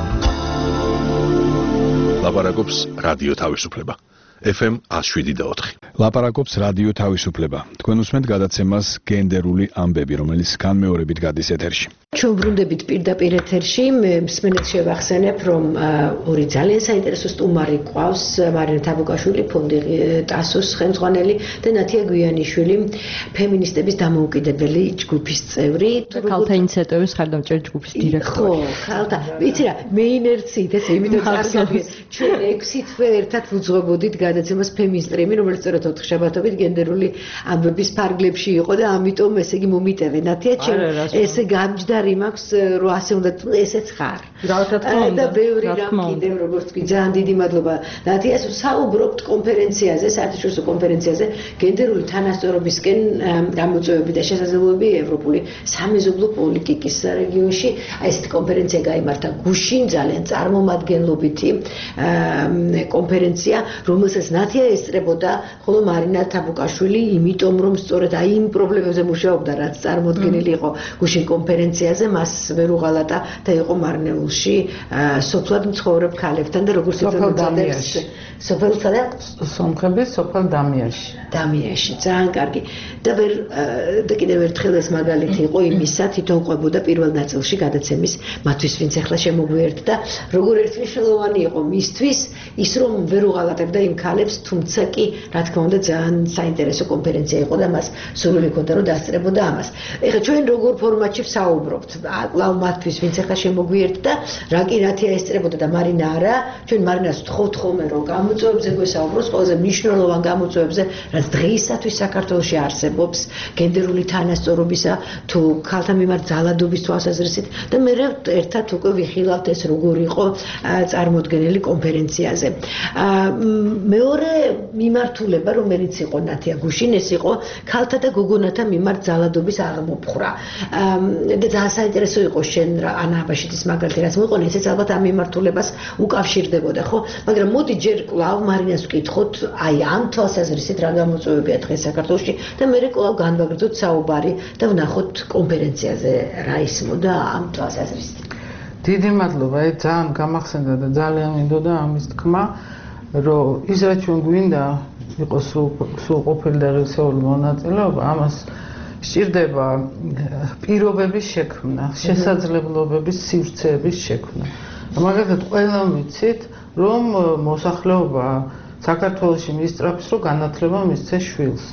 ლაპარაკობს რადიო თავისუფლება. ეფ ემ one oh seven და four. ლაპარაკობს რადიო თავისუფლება. თქვენ უსმენთ გადაცემას გენდერული ამბები, რომელიც განმეორებით გადის ეთერში. ჩვენ ბრუნდებით პირდაპირ ეთერში. მსმენელს შევახსენებ, რომ ორი ძალიან საინტერესო სტუმარი ყავს, მარინა თაბუკაშვილი, ფონდი ტასოს ხელმძღვანელი და ნათია გვიანიშვილი, ფემინისტების დამოუკიდებელი ჯგუფის წევრი, ქალთა ინიციატივის ხარდამჭერი ჯგუფის დირექტორი. ხო, ქალთა. ვიცი რა, მე ინერციით ესე იმიტომ წარგავდით. ჩვენ ექვსი თვე ერთად ვუძღვებოდით გადაცემას ფემინსტრიმი, რომელიც სწორედ ოთხშაბათობით გენდერული ამბების ფარგლებში იყო და ამიტომ ესე იგი მომიტევე. ნათია, ჩვენ ესე გამჯდარი მაქვს, რომ ასე უნდა ესეც ხარ. რა თქმა უნდა. და ბევრი რამ კიდევ როგორც კი ძალიან დიდი მადლობა. ნათიას საუბრობთ კონფერენციაზე, საერთაშორისო კონფერენციაზე, გენდერული თანასწორობისკენ გამოწვევები და შესაძლებლობები ევროპული სამეზობლო პოლიტიკის რეგიონში. აი ესეთი კონფერენცია გაიმართა გუშინ, ძალიან წარმომადგენლობითი კონფერენცია, რომელსაც ნათია ესწრებოდა, ხო ხოლო მარინა თაბუკაშვილი იმიტომ რომ სწორედ აი იმ პრობლემებზე მუშაობდა, რაც წარმოდგენილი იყო გუშინ კონფერენციაზე, მას ვერ უღალატა და იყო მარნეულში სოფლად მცხოვრებ ქალებთან და როგორც სოფელ დამიაში. სოფელსა და სომხების სოფელ დამიაში. დამიაში, ძალიან კარგი. და ვერ და კიდევ ერთხელ ეს მაგალითი იყო იმისა, თვითონ ყვებოდა პირველ ნაწილში გადაცემის მათთვის, ვინც ახლა შემოგვიერთდა, როგორ ერთმნიშვნელოვანი იყო მისთვის ის რომ ვერ უღალატებდა იმ ქალებს, თუმცა კი რა თქმა უნდა ძალიან საინტერესო კონფერენცია იყო და მას სურვილი ჰქონდა რომ დასწრებოდა ამას. ეხლა ჩვენ როგორ ფორმატში ვსაუბრობთ? კვლავ მათთვის, ვინც ახლა შემოგვიერთდა, რა კი რათია ესწრებოდა და მარინა არა, ჩვენ მარინას ვთხოვთ ხოლმე რომ გამოწვევებზე გვესაუბროს, ყველაზე მნიშვნელოვან გამოწვევებზე, რაც დღეისათვის საქართველოში არსებობს, გენდერული თანასწორობისა თუ ქალთა მიმართ ძალადობის თვალსაზრისით და მე ერთად უკვე ვიხილავთ ეს როგორ იყო წარმოდგენილი კონფერენციაზე. მეორე მიმართულება, რომელიც იყო ნათია გუშინ, ეს იყო ქალთა და გოგონათა მიმართ ძალადობის აღმოფხვრა. და ძალიან საინტერესო იყო შენ ანა აბაშიძის მაგალითი, რაც მოყოლე, ესეც ალბათ ამ მიმართულებას უკავშირდებოდა, ხო? მაგრამ მოდი ჯერ კვლავ მარინას ვკითხოთ, აი ამ თვალსაზრისით რა გამოწვევებია დღეს საქართველოში და მე კვლავ განვაგრძოთ საუბარი და ვნახოთ კონფერენციაზე რა ისმოდა ამ თვალსაზრისით. დიდი მადლობა, აი ძალიან გამახსენდა და ძალიან მინდოდა ამის თქმა, რომ ის რაც ჩვენ გვინდა იყოს სრულყოფილი და ღირსეული მონაწილეობა, ამას სჭირდება პირობების შექმნა, შესაძლებლობების სივრცეების შექმნა. მაგალითად, ყველა ვიცით, რომ მოსახლეობა საქართველოში მისწრაფს, რომ განათლება მისცეს შვილს.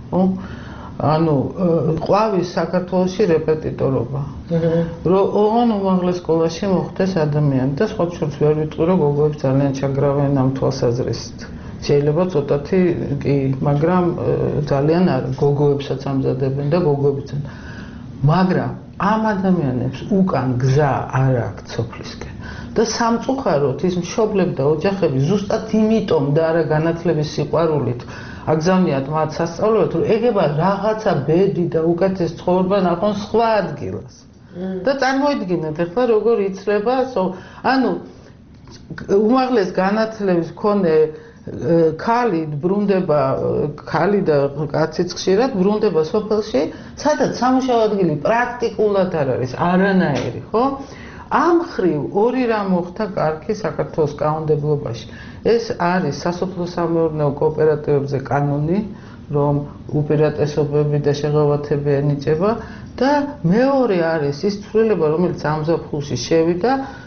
ანუ ყვავის საქართველოში რეპეტიტორობა. რომ ოღონ უმაღლეს სკოლაში მოხდეს ადამიანი და სხვა შორს ვერ ვიტყვი, რომ გოგოებს ძალიან ჩაგრავენ ამ თვალსაზრისით. შეიძლება ცოტათი კი, მაგრამ ძალიან არ გოგოებსაც ამზადებენ და გოგოებიც. მაგრამ ამ ადამიანებს უკან გზა არ აქვს სოფლისკენ. და სამწუხაროდ ის მშობლები და ოჯახები ზუსტად იმიტომ და არა განათლების სიყვარულით აგზავნიათ მათ სასწავლებლად, რომ ეგება რაღაცა ბედი და უკეთეს ცხოვრება ნახონ სხვა ადგილას. და წარმოიდგინეთ ახლა როგორ იცრება, ანუ უმაღლეს განათლების მქონე ქალი ბრუნდება, ქალი და კაციც ხშირად ბრუნდება სოფელში, სადაც სამუშაო ადგილი პრაქტიკულად არ არის, არანაირი, ხო? ამ ხრივ ორი რამ მოხდა კარგი საქართველოს კანონმდებლობაში. ეს არის სასოფლო-სამეურნეო კოოპერატივებზე კანონი, რომ უპირატესობები და შეღავათები ენიჭება და მეორე არის ის ცვლილება, რომელიც ამ ზაფხულში შევიდა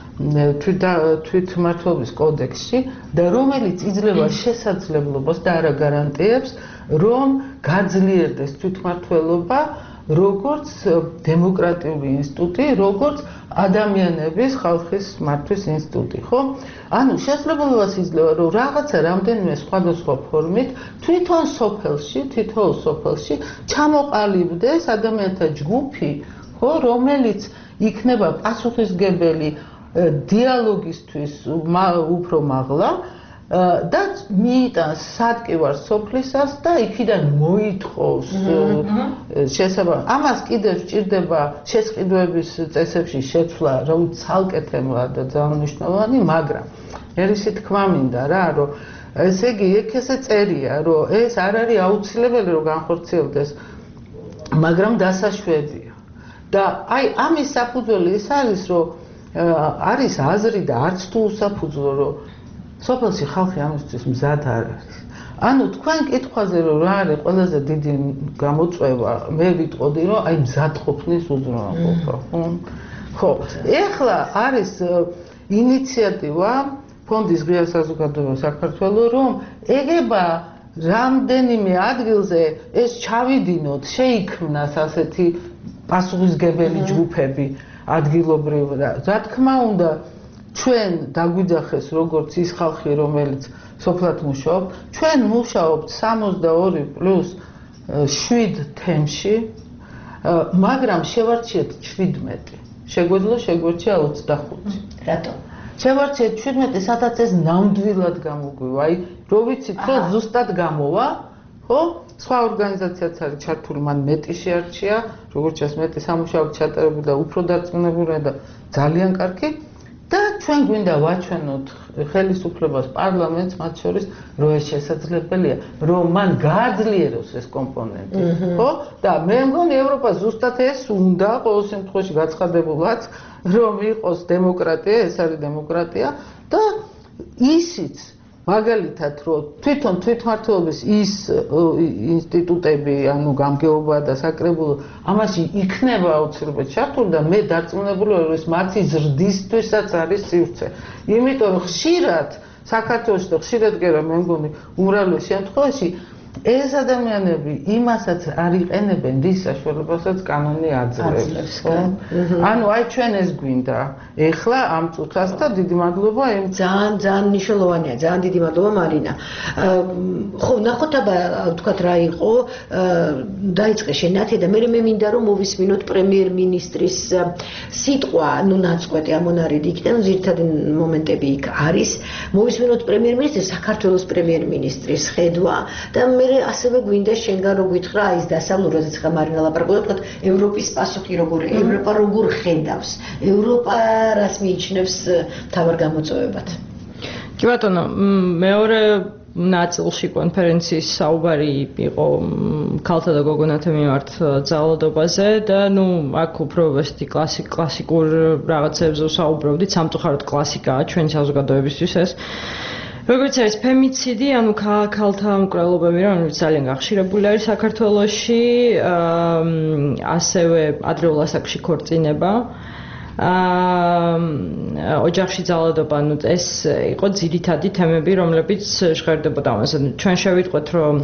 თვითმმართველობის კოდექსში და რომელიც იძლევა შესაძლებლობას და არა გარანტიებს, რომ გაძლიერდეს თვითმმართველობა როგორც დემოკრატიული ინსტიტუტი, როგორც ადამიანების ხალხის მართვის ინსტიტუტი, ხო? ანუ შესაძლებლობას იძლევა, რომ რაღაცა რამდენიმე სხვადასხვა ფორმით თვითონ სოფელში, თითოეულ სოფელში ჩამოყალიბდეს ადამიანთა ჯგუფი, ხო, რომელიც იქნება პასუხისმგებელი დიალოგისთვის უფრო მაღლა და მიიტანს სადგივარ სოფლისას და იქიდან მოითხოვს შესაბამისად. ამას კიდევ სჭირდება შესყიდვების წესებში შეცვლა, რომ ცალკე თემა და ძალიან მნიშვნელოვანი, მაგრამ ერისი თქმა მინდა რა, რომ ესე იგი ეგ ესე წერია, რომ ეს არ არის აუცილებელი რომ განხორციელდეს, მაგრამ დასაშვებია. და აი ამის საფუძველი ის არის, რომ არის აზრი და არც თუ უსაფუძვლო, რომ სოფელში ხალხი ამისთვის მზად არ არის. ანუ თქვენ კითხვაზე რომ რა არის ყველაზე დიდი გამოწვევა, მე ვიტყოდი რომ აი მზად ყოფნის უზრუნველყოფა, ხო? ხო, ეხლა არის ინიციატივა ფონდის ღია საზოგადოება საქართველოს, რომ ეგება რამდენიმე ადგილზე ეს ჩავიდინოთ, შეიქმნას ასეთი პასუხისმგებელი ჯგუფები ადგილობრივ. რა თქმა უნდა, ჩვენ დაგვიძახეს როგორც ის ხალხი, რომელიც სოფლად მუშაობ, ჩვენ მუშაობთ სამოცდაორი პლუს შვიდ თემში, მაგრამ შევარჩიეთ ჩვიდმეტი. შეგვეძლო შეგვერჩია ოცდახუთი. რატომ? შევარჩიეთ ჩვიდმეტი, სადაც ეს ნამდვილად გამოგვივა. აი, რო ვიცით, რომ ზუსტად გამოვა, ხო? სხვა ორგანიზაციაც არის ჩართული, მან მეტი შეარჩია, როგორც ჩანს მეტი სამუშაო ჩატარებული და უფრო დარწმუნებულია და ძალიან კარგი. და ჩვენ გვინდა ვაჩვენოთ ხელისუფლებას, პარლამენტს, მათ შორის, რომ ეს შესაძლებელია, რომ მან გააძლიეროს ეს კომპონენტი, ხო? და მე მგონი ევროპა ზუსტად ეს უნდა ყოველ შემთხვევაში გაცხადებულად, რომ იყოს დემოკრატია, ეს არის დემოკრატია და ისიც მაგალითად რომ თვითონ თვითმმართველობის ის ინსტიტუტები, ანუ გამგეობა და საკრებულო, ამაში იქნება აუცილებლად ჩართული და მე დარწმუნებული ვარ, რომ ეს მათი ზრდისთვისაც არის სივრცე. იმიტომ რომ ხშირად საქართველოში და ხშირად კი არა, მე მგონი უმრავლეს შემთხვევაში ეს ადამიანები იმასაც არ იყენებენ რის საშუალებასაც კანონი აძლევს. ანუ აი ჩვენ ეს გვინდა. ეხლა ამ წუთას და დიდი მადლობა იმ ძალიან ძალიან მნიშვნელოვანია, ძალიან დიდი მადლობა მარინა. ხო, ნახოთ აბა თქვათ რა იყო, დაიწყე შენათი და მე მე მინდა რომ მოვისმინოთ პრემიერ-მინისტრის სიტყვა, ну ნაწყვეტი ამონარიდი იქნება, ზირთადი მომენტები იქ არის. მოვისმინოთ პრემიერ-მინისტრის, საქართველოს პრემიერ-მინისტრის ხედვა და მე ასევე გვინდა შენგან რო გითხრა ის დასავლურ როდესაც ხა მარინა ლაპარაკობდა, თქვათ ევროპის პასუხი როგორია, ევროპა როგორ ხედავს, ევროპა რას მიიჩნევს თავარ გამოწვევებად. კი ბატონო, მეორე ნაწილში კონფერენციის საუბარი იყო ქალთა და გოგონათა მიმართ ძალადობაზე და ნუ აქ უფრო ესეთი კლასიკ კლასიკურ რაღაცებზე საუბრობდით, სამწუხაროდ კლასიკაა ჩვენი საზოგადოებისთვის ეს. როგორც არის ფემიციდი, ანუ ქალთა მკვლელობები, რომელიც ძალიან გახშირებული არის საქართველოში, ასევე ადრეულ ასაკში ქორწინება, ოჯახში ძალადობა, ანუ ეს იყო ძირითადი თემები, რომლებიც ჟღერდებოდა ამაზე. ჩვენ შევიტყვეთ, რომ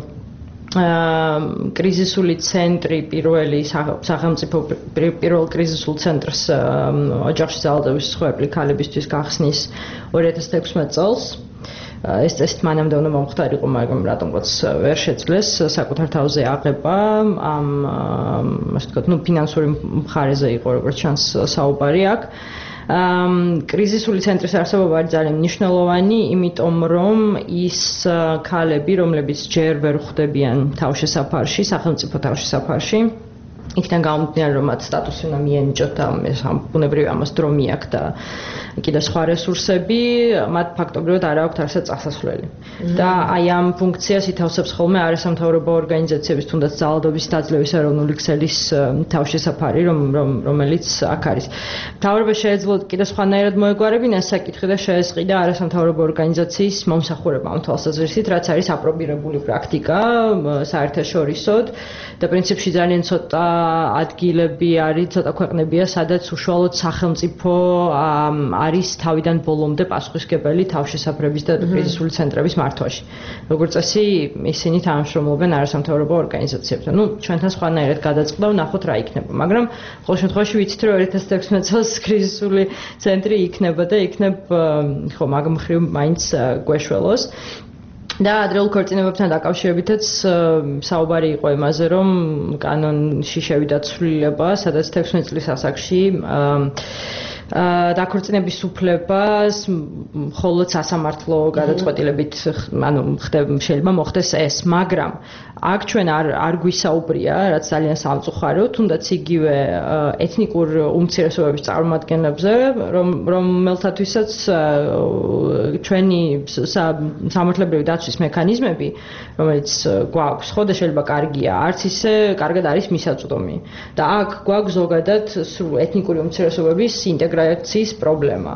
კრიზისული ცენტრი პირველი სახელმწიფო პირველ კრიზისულ ცენტრს ოჯახში ძალადობის მსხვერპლი ქალებისთვის გახსნის ორი ათას ექვსმეტ წელს. ეს წესით მანამდე უნდა მომხდარიყო, მაგრამ რატომღაც ვერ შეძლეს საკუთარ თავზე აღება ამ ასე ვთქვათ, ნუ ფინანსური მხარეზე იყო როგორც ჩანს საუბარი აქ. კრიზისული ცენტრის არსებობა არის ძალიან მნიშვნელოვანი, იმიტომ რომ ის ქალები, რომლებიც ჯერ ვერ ხვდებიან თავშესაფარში, სახელმწიფო თავშესაფარში, იქიდან გამომდინარე, რომ მათ სტატუსი უნდა მიენიჭოთ და ბუნებრივი ამას დრო მიაქვს და კიდე სხვა რესურსები, მათ ფაქტობრივად არ აქვთ არსად წასასვლელი. და აი ამ ფუნქციას ითავსებს ხოლმე არასამთავრობო ორგანიზაციების, თუნდაც ძალადობის დაძლევის ეროვნული ქსელის თავშესაფარი, რომელიც აქ არის. მთავრობა შეეძლო კიდე სხვანაირად მოეგვარებინა საკითხი და შეესყიდა არასამთავრობო ორგანიზაციის მომსახურება ამ თვალსაზრისით, რაც არის აპრობირებული პრაქტიკა საერთაშორისოდ და პრინციპში ძალიან ცოტა ადგილები არის, ცოტა ქვეყნებია, სადაც უშუალოდ სახელმწიფო არის თავიდან ბოლომდე პასუხისმგებელი თავშესაფრების და კრიზისული ცენტრების მართვაში. როგორც წესი, ისინი თანამშრომლობენ არასამთავრობო ორგანიზაციებთან. ნუ ჩვენთან სხვანაირად გადაწყდა, ვნახოთ რა იქნება. მაგრამ ყოველ შემთხვევაში ვიცით, რომ ორი ათას ექვსმეტ წელს კრიზისული ცენტრი იქნება და იქნებ ხო, მაგ მხრივ მაინც გვეშველოს. და ადრეულ ქორწინებებთან დაკავშირებითაც საუბარი იყო იმაზე, რომ კანონში შევიდა ცვლილება, სადაც ექვსმეტ წლის ასაკში დაქორწინების უფლებას მხოლოდ სასამართლო გადაწყვეტილებით, ანუ შეიძლება მოხდეს ეს, მაგრამ აქ ჩვენ არ არ გვისაუბრია, რაც ძალიან სამწუხარო, თუნდაც იგივე ეთნიკურ უმცირესობების წარმომადგენლებზე, რომელთათვისაც ჩვენი სამართლებრივი დაცვის მექანიზმები, რომელიც გვაქვს, ხო და შეიძლება კარგია, არც ისე კარგად არის მისაწვდომი. და აქ გვაქვს ზოგადად ეთნიკური უმცირესობების ინტეგრაციის პრობლემა.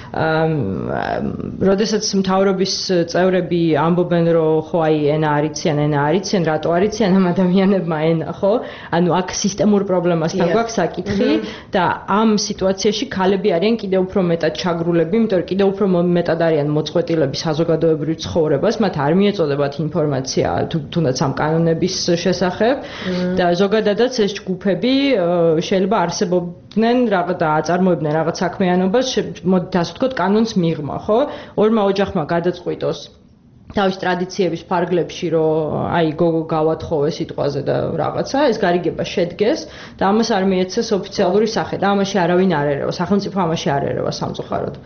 როდესაც მთავრობის წევრები ამბობენ, რომ ხო აი ენა არიციან, ენა არიციან, რატო არიციან ამ ადამიანებმა ენა, ხო? ანუ აქ სისტემურ პრობლემასთან გვაქვს საკითხი და ამ სიტუაციაში ქალები არიან კიდევ უფრო მეტად ჩაგრულები, იმიტომ რომ კიდევ უფრო მეტად არიან მოწყვეტილები საზოგადოებრივ ცხოვრებას, მათ არ მიეწოდებათ ინფორმაცია თუნდაც ამ კანონების შესახებ და ზოგადადაც ეს ჯგუფები შეიძლება არსებობდნენ და აწარმოებდნენ რაღაც საქმიანობას, მოდით ასე ვთქვათ, კანონს მიღმა, ხო? ორმა ოჯახმა გადაწყვიტოს თავის ტრადიციების ფარგლებში რომ აი გოგო გავათხოვე სიტყვაზე და რაღაცა ეს გარიგება შედგეს და ამას არ მიეცეს ოფიციალური სახე და ამაში არავინ არ ერევა სახელმწიფო ამაში არ ერევა სამწუხაროდ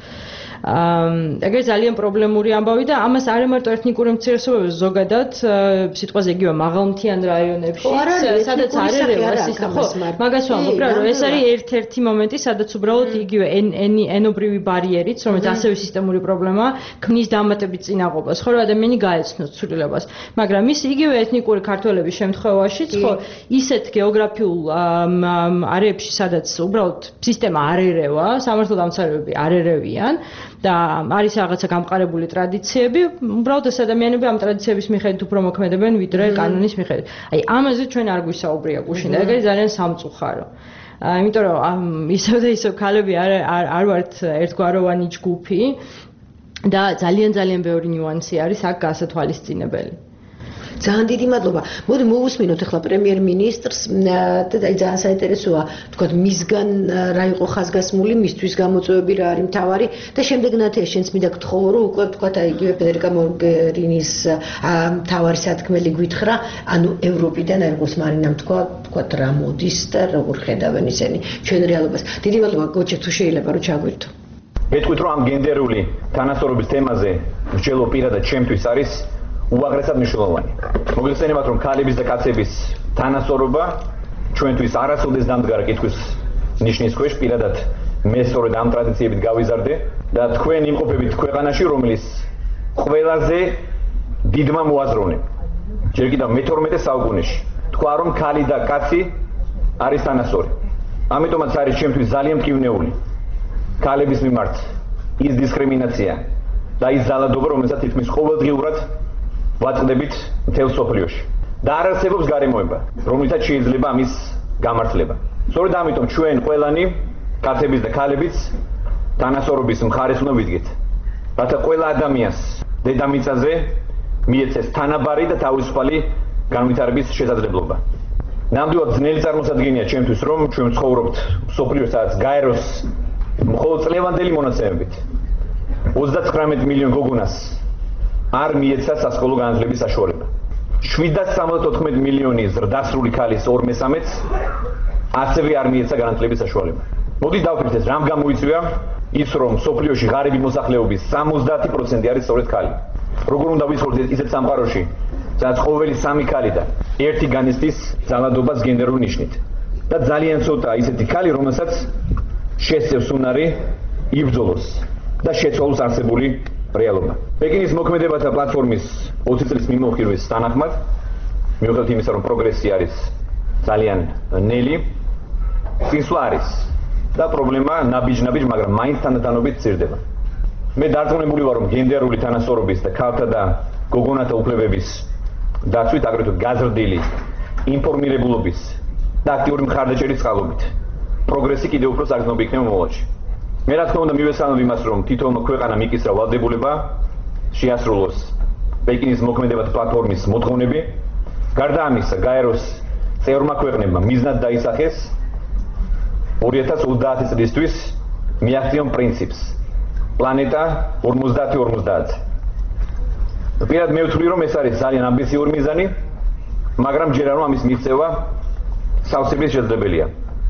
აა ეგრე ძალიან პრობლემური ამბავი და ამას არ ემარტო ეთნიკური უმცირესობები ზოგადად სიტყვაზე იგივე მაღალმთიან რაიონებში სადაც არ ერევა სისტემა ხო მაგას ვამბობ რა რომ ეს არის ერთ-ერთი მომენტი სადაც უბრალოდ იგივე ენობრივი ბარიერიც რომელიც ასევე სისტემური პრობლემაა ქმნის დამატებით წინაღობას ხო რომ ადამიანი გაეცნოს ცვლილებას მაგრამ ის იგივე ეთნიკური ქართველების შემთხვევაშიც ხო ისეთ გეოგრაფიულ არეებში სადაც უბრალოდ სისტემა არ ერევა სამართალდამცავები არ ერევიან და არის რაღაცა გამყარებული ტრადიციები, უბრალოდ ეს ადამიანები ამ ტრადიციების მიხედვით უფრო მოქმედებენ ვიდრე კანონის მიხედვით. აი, ამაზე ჩვენ არ გვისაუბრია გუშინ და ეგ არის ძალიან სამწუხარო. იმიტომ რომ ისევ და ისევ ქალები არ არ ვართ ერთგვაროვანი ჯგუფი და ძალიან ძალიან ბევრი ნიუანსი არის აქ გასათვალისწინებელი. ძალიან დიდი მადლობა. მოდი მოვუსმინოთ ახლა პრემიერ-მინისტრს და აი ძალიან საინტერესოა თქვა მისგან რა იყო ხაზგასმული, მისთვის გამოწვევები რა არის მთავარი და შემდეგ ნათია შენც მინდა გთხოვო რომ უკვე თქვა აი იგივე ფედერიკა მოგერინის მთავარი სათქმელი გვითხრა, ანუ ევროპიდან აი როგორც მარინამ თქვა, თქვა რა მოდის და როგორ ხედავენ ისინი ჩვენ რეალობას. დიდი მადლობა გოჩა თუ შეიძლება რომ ჩაგვირთო. მეთქვით რომ ამ გენდერული თანასწორობის თემაზე მსჯელო პირადად ჩემთვის არის უაღრესად მნიშვნელოვანი. მოგეხსენებათ რომ ქალების და კაცების თანასწორობა ჩვენთვის არასოდეს დამდგარა კითხვის ნიშნის ქვეშ პირადად მე სწორედ ამ ტრადიციებით გავიზარდე და თქვენ იმყოფებით ქვეყანაში რომელიც ყველაზე დიდმა მოაზროვნე. ჯერ კიდევ მეთორმეტე საუკუნეში თქვა რომ ქალი და კაცი არის თანასწორი. ამიტომაც არის ჩემთვის ძალიან მტკივნეული ქალების მიმართ ის დისკრიმინაცია და ის ძალადობა რომელსაც თითქმის ყოველდღიურად ვაწყდებით მთელ სოფლიოში. და არ არსებობს გარემოება, რომლითაც შეიძლება ამის გამართლება. სწორედ ამიტომ ჩვენ ყველანი, კაცებიც და ქალებიც, თანასწორობის მხარეს უნდა ვიდგეთ. რათა ყველა ადამიანს დედამიწაზე მიეცეს თანაბარი და თავისუფალი განვითარების შესაძლებლობა. ნამდვილად ძნელი წარმოსადგენია ჩემთვის, რომ ჩვენ ვცხოვრობთ სოფლიოში, სადაც გაეროს მხოლოდ წლევანდელი მონაცემებით ოცდათხრამეტ მილიონ გოგონას არ მიეცა სასკოლო განათლების საშუალება. შვიდას სამოცდაოთხმეტ მილიონი ზრდასრული ქალის ორ მესამედს ასევე არ მიეცა განათლების საშუალება. მოდით დავფიქრდეთ, რამ გამოიწვია ის, რომ სოფლიოში ღარიბი მოსახლეობის სამოცდაათი პროცენტი არის სწორედ ქალი. როგორ უნდა ვიცხოვოთ ისეთ სამყაროში, სადაც ყოველი სამი ქალი და ერთი განიცდის ძალადობას გენდერულ ნიშნით. და ძალიან ცოტა ისეთი ქალი, რომელსაც შესწევს უნარი იბრძოლოს და შეცვალოს არსებული რეალობა. პეკინის მოქმედებათა პლატფორმის ოცი წლის მიმოხილვის თანახმად, მიუხედავად იმისა, რომ პროგრესი არის ძალიან ნელი, წინსვლა არის და პრობლემა ნაბიჯ-ნაბიჯ, მაგრამ მაინც თანდათანობით მცირდება. მე დარწმუნებული ვარ, რომ გენდერული თანასწორობის და ქალთა და გოგონათა უფლებების დაცვით, აგრეთვე გაზრდილი ინფორმირებულობის და აქტიური მხარდაჭერის წყალობით პროგრესი კიდევ უფრო საგრძნობი იქნება მომავალში. მე რა თქმა უნდა მივესალმებ იმას, რომ თითოეულ ქვეყანა მიკისრა ვალდებულება შეასრულოს პეკინის მოქმედებათა პლატფორმის მოთხოვნები. გარდა ამისა, გაეროს წევრმა ქვეყნებმა მიზნად დაისახეს ორი ათას ოცდაათი წლისთვის მიაღწიონ პრინციპს პლანეტა ორმოცდაათი ორმოცდაათი. პირად მე ვთვლი, რომ ეს არის ძალიან ამბიციური მიზანი, მაგრამ ჯერა რომ ამის მიღწევა სავსებით შესაძლებელია.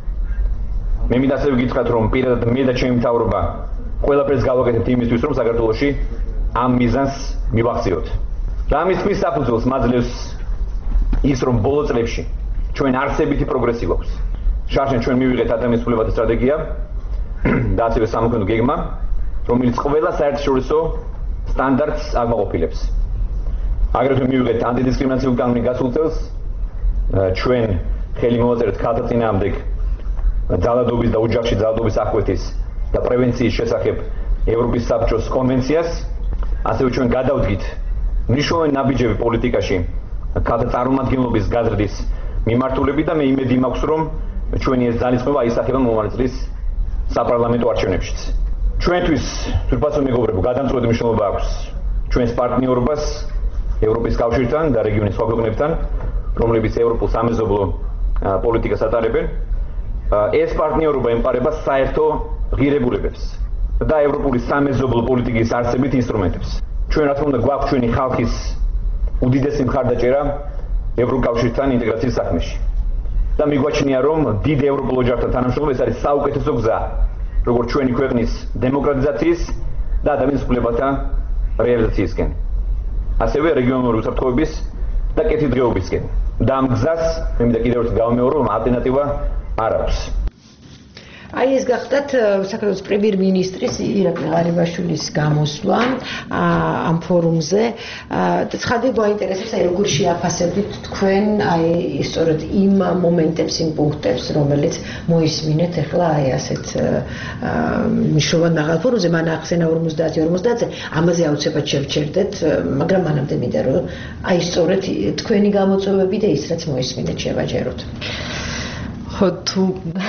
მე მინდა ასევე გითხრათ, რომ პირადად მე და ჩემი მთავრობა ყველაფერს გავაკეთებთ იმისთვის, რომ საქართველოში ამ მიზანს მივახციოთ. და ამის თქმის საფუძველს მაძლევს ის, რომ ბოლო წლებში ჩვენ არსებითი პროგრესი გვაქვს. შარშან ჩვენ მივიღეთ ადამიანის უფლებათა სტრატეგია და ასევე სამოქმედო გეგმა, რომელიც ყველა საერთაშორისო სტანდარტს აღმოყოფილებს. აგრეთვე მივიღეთ ანტიდისკრიმინაციული კანონი გასულ წელს, ჩვენ ხელი მოვაწერეთ ქალთა წინააღმდეგ ძალადობის და ოჯახში ძალადობის აღკვეთის და პრევენციის შესახებ ევროპის საბჭოს კონვენციას. ასევე ჩვენ გადავდგით მნიშვნელოვანი ნაბიჯები პოლიტიკაში ქალთა წარმომადგენლობის გაზრდის მიმართულებით და მე იმედი მაქვს, რომ ჩვენი ეს ძალისხმევა აისახება მომავალ წლის საპარლამენტო არჩევნებშიც. ჩვენთვის, თურქეთთან მეგობრებო, გადამწყვეტი მნიშვნელობა აქვს ჩვენს პარტნიორობას ევროპის კავშირთან და რეგიონის სხვა ქვეყნებთან, რომლებიც ევროპულ სამეზობლო პოლიტიკას ატარებენ. ეს პარტნიორობა ემყარება საერთო ღირებულებებს და ევროპული სამეზობლო პოლიტიკის არსებით ინსტრუმენტებს. ჩვენ რა თქმა უნდა გვაქვს ჩვენი ხალხის უდიდესი მხარდაჭერა ევროკავშირთან ინტეგრაციის საქმეში. და მიგვაჩნია რომ დიდ ევროპულ ოჯახთან თანამშრომლობა ეს არის საუკეთესო გზა როგორც ჩვენი ქვეყნის დემოკრატიზაციის და ადამიანის უფლებათა რეალიზაციისკენ. ასევე რეგიონალური უსაფრთხოების და კეთილდღეობისკენ. და ამ გზას მე მინდა კიდევ ერთხელ გავამეორო რომ ალტერნატივა არ აქვს. აი ეს გახდათ საქართველოს პრემიერ-მინისტრის ირაკლი ღარიბაშვილის გამოსვლა ამ ფორუმზე და ცხადია გვაინტერესებს აი როგორ შეაფასებთ თქვენ აი სწორედ იმ მომენტებს იმ პუნქტებს რომელიც მოისმინეთ ახლა აი ასეთ მნიშვნელოვან მაღალ ფორუმზე მან ახსენა ორმოცდაათი ორმოცდაათზე ამაზე აუცილებლად შევჩერდეთ მაგრამ მანამდე მინდა რომ აი სწორედ თქვენი გამოწვევები და ის რაც მოისმინეთ შევაჯეროთ. თუ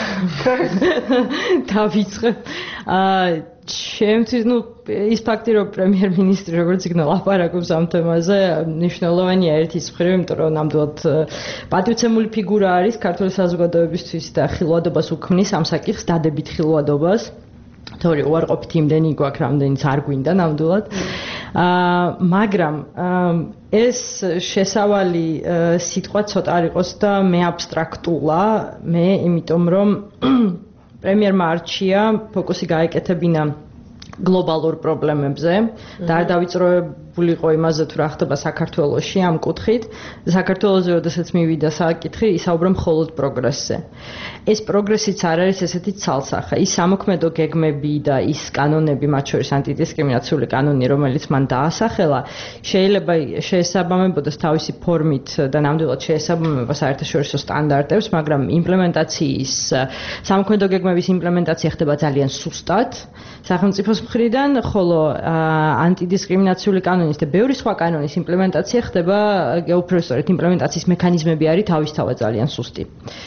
დავიწყებ აა ჩემთვის ნუ ის ფაქტი რომ პრემიერ-მინისტრი როგორც იქნა ლაპარაკობს ამ თემაზე მნიშვნელოვანია ერთის მხრივ იმიტომ რომ ნამდვილად პატივცემული ფიგურა არის ქართული საზოგადოებისთვის და ხილვადობას უქმნის ამ საკითხს დადებით ხილვადობას თორე უარყოფითი იმდენი გვაქვს რამდენიც არ გვინდა ნამდვილად აა მაგრამ ეს შესავალი სიტყვა ცოტა არ იყოს და მე აბსტრაქტულა მე იმიტომ რომ პრემიერმა არჩია ფოკუსი გაეკეთებინა გლობალურ პრობლემებზე და არ დავიწროებულიყო იმაზე თუ რა ხდება საქართველოში ამ კუთხით საქართველოზე როდესაც მივიდა საკითხი ისაუბრა მხოლოდ პროგრესზე ეს პროგრესიც არ არის ესეთი ცალსახე ის სამოქმედო გეგმები და ის კანონები მათ შორის ანტიდისკრიმინაციული კანონი რომელიც მან დაასახელა შეიძლება შეესაბამებოდეს თავისი ფორმით და ნამდვილად შეესაბამება საერთაშორისო სტანდარტებს მაგრამ იმპლემენტაციის სამოქმედო გეგმების იმპლემენტაცია ხდება ძალიან სუსტად სახელმწიფოს მხრიდან ხოლო ანტიდისკრიმინაციული კანონის და ბევრი სხვა კანონის იმპლემენტაცია ხდება უფრო სწორედ იმპლემენტაციის მექანიზმები არის თავისთავად ძალიან სუსტი.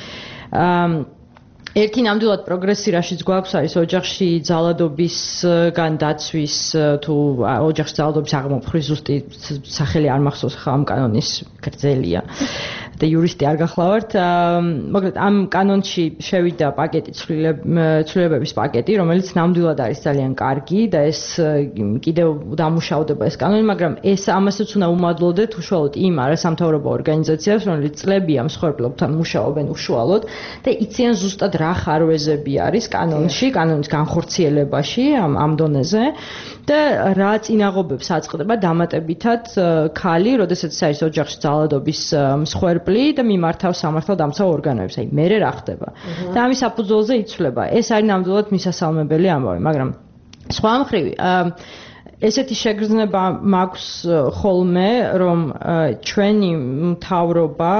ერთი ნამდვილად პროგრესი რაშიც გვაქვს არის ოჯახში ძალადობისგან დაცვის თუ ოჯახში ძალადობის აღმოფხრის ზუსტი სახელი არ მახსოვს ხა ამ კანონის გრძელია და იურისტი არ გახლავართ მოკლედ ამ კანონში შევიდა პაკეტი ცვლილებების პაკეტი რომელიც ნამდვილად არის ძალიან კარგი და ეს კიდევ დამუშავდება ეს კანონი მაგრამ ეს ამასაც უნდა უმადლოდეთ უშუალოდ იმ არასამთავრობო ორგანიზაციებს რომელიც წლებია მსხვერპლებთან მუშაობენ უშუალოდ და იციან ზუსტად რა ხარვეზები არის კანონში კანონის განხორციელებაში ამ ამ დონეზე და რა წინაღობებს აწყდება დამატებითად ქალი როდესაც არის ოჯახში ძალადობის მსხვერპლი და მიმართავს სამართალ დამცავ ორგანოებს. აი, მერე რა ხდება. და ამის საფუძველზე იცვლება. ეს არის ნამდვილად მისასალმებელი ამბავი, მაგრამ სხვა მხრივ ესეთი შეგრძნება მაქვს ხოლმე, რომ ჩვენი მთავრობა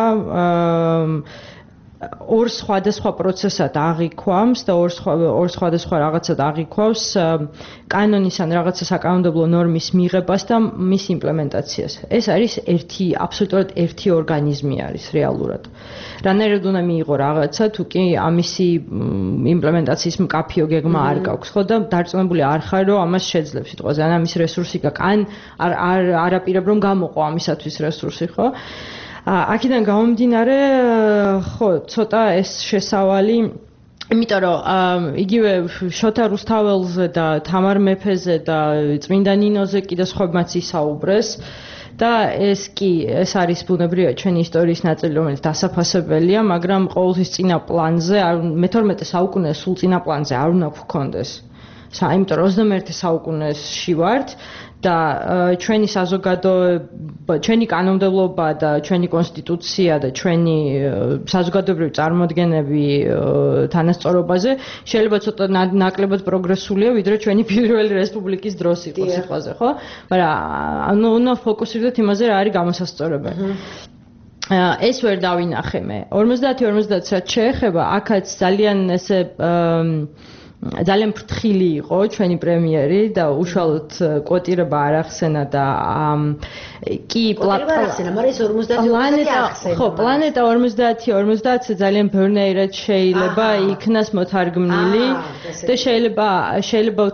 ორ სხვადასხვა პროცესად აღიქვამს და ორ სხვა ორ სხვადასხვა რაღაცად აღიქვავს კანონის ან რაღაცა საკანონმდებლო ნორმის მიღებას და მის იმპლემენტაციას. ეს არის ერთი აბსოლუტურად ერთი ორგანიზმი არის რეალურად. რანაირად უნდა მიიღო რაღაცა, თუ კი ამისი იმპლემენტაციის მკაფიო გეგმა არ გაქვს, ხო და დარწმუნებული არ ხარ, რომ ამას შეძლებს სიტყვაზე, ან ამის რესურსი გაქვს, ან არ არ არაპირებ რომ გამოყო ამისათვის რესურსი, ხო? აქედან გამომდინარე, ხო, ცოტა ეს შესავალი იმიტომ რომ იგივე შოთა რუსთაველზე და თამარ მეფეზე და წმინდა ნინოზე კიდე სხვებმაც ისაუბრეს და ეს კი ეს არის ბუნებრივია ჩვენი ისტორიის ნაწილი რომელიც დასაფასებელია, მაგრამ ყოველთვის წინა პლანზე, მეთორმეტე საუკუნეს სულ წინა პლანზე არ უნდა გქონდეს. იმიტომ რომ ოცდამეერთე საუკუნეში ვართ და ჩვენი საზოგადოება, ჩვენი კანონმდებლობა და ჩვენი კონსტიტუცია და ჩვენი საზოგადოებრივი წარმოდგენები თანასწორობაზე შეიძლება ცოტა ნაკლებად პროგრესულია, ვიდრე ჩვენი პირველი რესპუბლიკის დროს იყო სიტყვაზე, ხო? მაგრამ ანუ უნდა ფოკუსირდეთ იმაზე, რა არის გამოსასწორებელი. ეს ვერ დავინახე მე. ორმოცდაათი ორმოცდაათს რაც შეეხება, აქაც ძალიან ესე ძალიან ფრთხილი იყო ჩვენი პრემიერი და უშუალოდ კვოტირება არ ახსენა და კი პლანეტა მაგრამ ეს ორმოცდაათი ახსენა ხო პლანეტა ორმოცდაათი ორმოცდაათზე ძალიან ბევრნაირად შეიძლება იქნას მოთარგმნილი და შეიძლება შეიძლება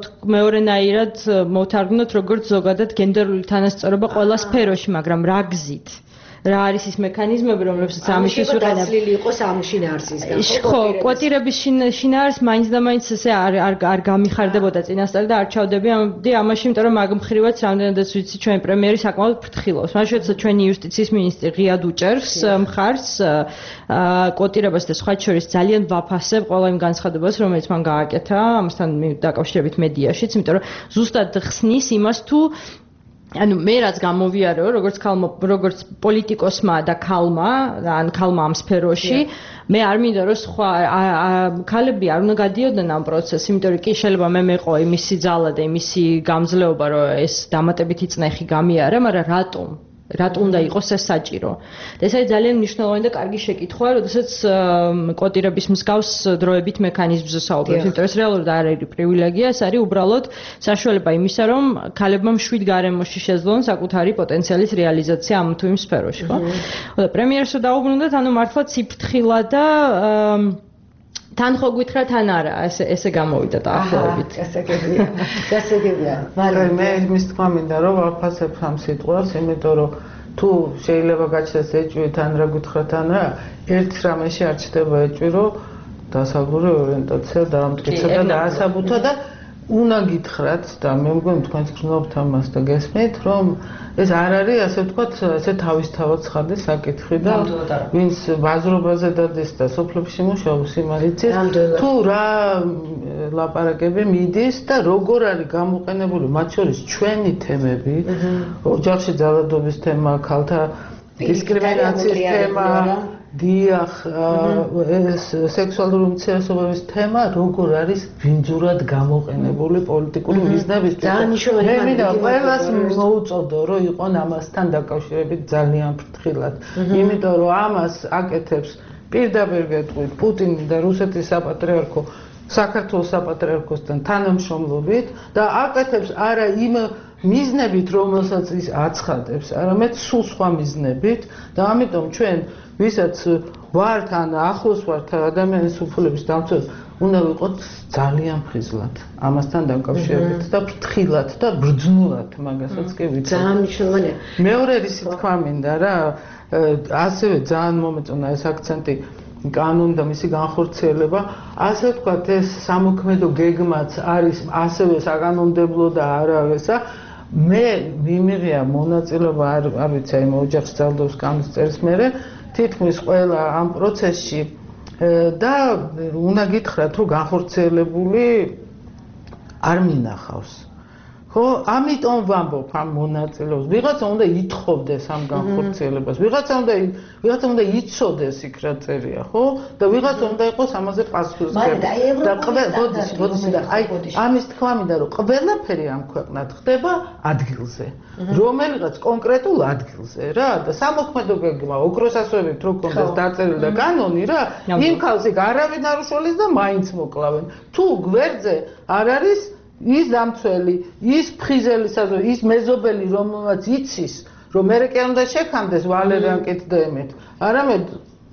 მეორენაირად მოთარგმნოთ როგორც ზოგადად გენდერული თანასწორობა ყველა სფეროში მაგრამ რა გზით რა არის ის მექანიზმები, რომლებსაც ამისთვის ვიყენებ. დაცლილი იყოს ამ შინაარსისგან. ხო, კვოტირების შინაარს მაინც და მაინც ესე არ არ არ გამიხარდებოდა წინასწარი და არ ჩავდებიდი ამაში, იმიტომ რომ მაგ მხრივაც რამდენადაც ვიცი ჩვენი პრემიერი საკმაოდ ფრთხილობს. მაშინ ჩვენი იუსტიციის მინისტრი ღიად უჭერს მხარს კვოტირებას და სხვა შორის ძალიან ვაფასებ ყველა იმ განცხადებას, რომელიც მან გააკეთა ამასთან დაკავშირებით მედიაშიც, იმიტომ რომ ზუსტად ხსნის იმას თუ ანუ მე რაც გამოვიარეო როგორც ქალმა როგორც პოლიტიკოსმა და ქალმა ან ქალმა ამ სფეროში მე არ მინდა რომ სხვა ქალები არ უნდა გადიოდნენ ამ პროცესს იმიტომ რომ კი შეიძლება მე მეყო იმისი ძალა და იმისი გამძლეობა რომ ეს დამატებითი წნეხი გამიარა მაგრამ რატომ რატომ უნდა იყოს ეს საჭირო და ეს არის ძალიან მნიშვნელოვანი და კარგი შეკითხვა როდესაც კვოტირების მსგავს დროებით მექანიზმზე საუბრობთ იმიტომ რომ ეს რეალურად არ არის პრივილეგია ეს არის უბრალოდ საშუალება იმისა რომ ქალებმა მშვიდ გარემოში შეძლონ საკუთარი პოტენციალის რეალიზაცია ამ თუ იმ სფეროში ხო და პრემიერს დაუბრუნდეთ ანუ მართლა ციფრთხილა და თან ხო გითხრა თან არა ესე ესე გამოვიდა დაახლოებით გასაგებია გასაგებია მაგრამ მე იმის თქვა მინდა რომ ვაფასებ ამ სიტყვას იმიტომ რომ თუ შეიძლება გაჩნდეს ეჭვი თან რა გითხრა თან რა ერთ რამეში არ ჩდება ეჭვი რომ დასავლური ორიენტაცია დაამტკიცა და დაასაბუთა და უნდა გითხრათ და მე მგონი თქვენც გრძნობთ ამას და გესმით რომ ეს არ არის ასე ვთქვათ ესე თავისთავად ცხადი საკითხი და ვინც ბაზრობაზე დადეს და სოფლებში მუშაობს იმან იცის თუ რა ლაპარაკები მიდის და როგორ არის გამოყენებული მათ შორის ჩვენი თემები ოჯახში ძალადობის თემა ქალთა დისკრიმინაციის თემა დიახ ეს სექსუალური უმცირესობების თემა როგორ არის ბინძურად გამოყენებული პოლიტიკური მიზნებისთვის მე მინდა ყველას მოუწოდო რომ იყონ ამასთან დაკავშირებით ძალიან ფრთხილად იმიტომ რომ ამას აკეთებს პირდაპირ გეტყვით პუტინი და რუსეთის საპატრიარქო საქართველოს საპატრიარქოსთან თანამშრომლობით და აკეთებს არა იმ მიზნებით რომელსაც ის აცხადებს არამედ სულ სხვა მიზნებით და ამიტომ ჩვენ ვისაც ვართ ან ახლოს ვართ ადამიანის უფლების დამცველს უნდა ვიყოთ ძალიან ფრთხილად ამასთან დაკავშირებით და ფრთხილად და ბრძნულად მაგასაც კი ვიცი ძალიან მნიშვნელოვანია მეორე რისი თქვა მინდა რა ასევე ძალიან მომეწონა ეს აქცენტი კანონი და მისი განხორციელება ასე ვთქვათ ეს სამოქმედო გეგმაც არის ასევე საკანონმდებლო და არავესა მე მიმიღია მონაწილეობა არ არ ვიცი აი ოჯახის ძალადობის კანონის წერის მერე თითქმის ყველა ამ პროცესში და უნდა გითხრათ რომ განხორციელებული არ მინახავს ხო ამიტომ ვამბობ ამ მონაწილეობას ვიღაცა უნდა ითხოვდეს ამ განხორციელებას ვიღაცა უნდა ვიღაცა უნდა იცოდეს იქ რა წერია ხო და ვიღაცა უნდა იყოს ამაზე პასუხისმგებელი და ყველგოდის გოდის და აი ამის თქვა მინდა რომ ყველაფერი ამ ქვეყნად ხდება ადგილზე რომელიღაც კონკრეტულ ადგილზე რა და სამოქმედო გეგმა ოქროს ასოებით რო კონდეს დაწერილი და კანონი რა იმ ქალს იქ არავინ არ უშველეს და მაინც მოკლავენ თუ გვერდზე არ არის ის დამცველი, ის ფხიზელი საზოგადო, ის მეზობელი, რომელმაც იცის, რომ მე კი უნდა შექანდეს ვალერიან კეთდემეთ, არამედ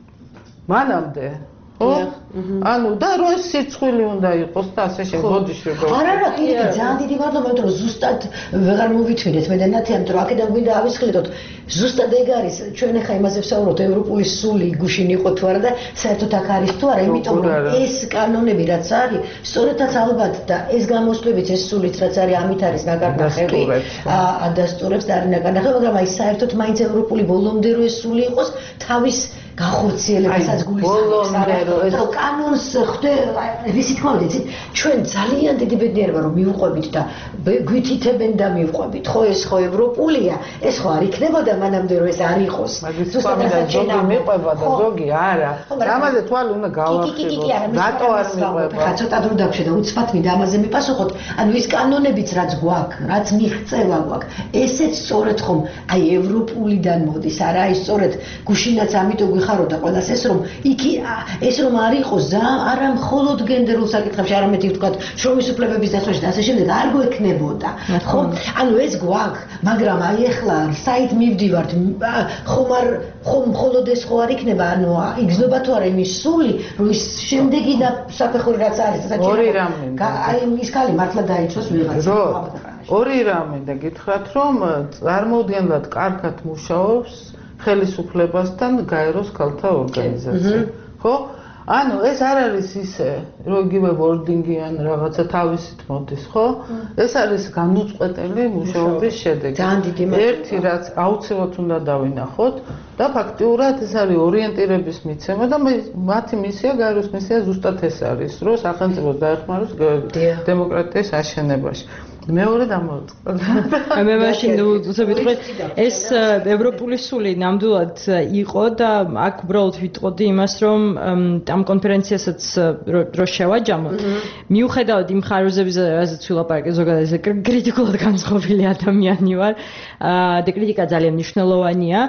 მანამდე, ხო? ანუ და რო ეს სიცხვილი უნდა იყოს და ასე შემოდის როგორ. არა, არა, კიდე ძალიან დიდი მადლობა, რომ ზუსტად ვეღარ მოვითმინეთ მე და ნათი, ამიტომ აქედან გვინდა ავისხლიდოთ. ზუსტად ეგ არის, ჩვენ ახლა იმაზე ვსაუბრობთ, ევროპული სული გუშინ იყო თუ არა და საერთოდ აქ არის თუ არა, იმიტომ რომ ეს კანონები რაც არის, სწორედაც ალბათ და ეს გამოსვლებიც ეს სულიც რაც არის, ამით არის ნაკარნახები, ადასტურებს და არის ნაკარნახები, მაგრამ აი საერთოდ მაინც ევროპული ბოლომდე რო ეს სული იყოს, თავის განხორციელებასაც გულისხმობს რომ კანონს ხვდე რისი თქმა უნდა იცით ჩვენ ძალიან დიდი ბედნიერება რომ მივყვებით და გვითითებენ და მივყვებით ხო ეს ხო ევროპულია ეს ხო არ იქნებოდა მანამდე რომ ეს არ იყოს ზუსტად ზოგი მიყვება და ზოგი არა ამაზე თვალი უნდა გავახსენოთ რატო არ მიყვება ხა ცოტა დრო დავშე და უცბად მინდა ამაზე მიპასუხოთ ანუ ის კანონებიც რაც გვაქვს რაც მიღწევა გვაქვს ესეც სწორედ ხომ აი ევროპულიდან მოდის არა აი სწორედ გუშინაც ამიტომ ხაროდა ყველას ეს რომ იქი ეს რომ არ იყოს ძალიან არა მხოლოდ გენდერულ საკითხებში არამედ ვთქვათ შრომის უფლებების დაცვაში და ასე შემდეგ არ გვექნებოდა ხო ანუ ეს გვაქვს მაგრამ აი ახლა საით მივდივართ ხომ არ ხომ მხოლოდ ეს ხო არ იქნება ანუ იგზნობა თუ არა იმის სული რომ ის შემდეგი და საფეხური რაც არის ორი რამე აი ის ქალი მართლა დაიცვას ვიღაცა ორი რამე და გითხრათ რომ წარმოუდგენლად კარგად მუშაობს ხელისუფლებასთან გაეროს ქალთა ორგანიზაცია. ხო? ანუ ეს არ არის ისე, რომ იგივე ვორდინგი ან რაღაცა თავისით მოდის, ხო? ეს არის განუწყვეტელი მუშაობის შედეგი. ერთი რაც აუცილებლად უნდა დავინახოთ და ფაქტიურად ეს არის ორიენტირების მიცემა და მათი მისია, გაეროს მისია ზუსტად ეს არის, რომ სახელმწიფოს დაეხმაროს დემოკრატიის აშენებაში. მეორე დამოწყდა. მე მაშინ უცებ ვიტყვი, ეს ევროპული სული ნამდვილად იყო და აქ უბრალოდ ვიტყოდი იმას, რომ ამ კონფერენციასაც რო შევაჯამოთ, მიუხედავად იმ ხარვეზების, რაზეც ვილაპარაკე, ზოგადად ეს კრიტიკულად განწყობილი ადამიანი ვარ და კრიტიკა ძალიან მნიშვნელოვანია.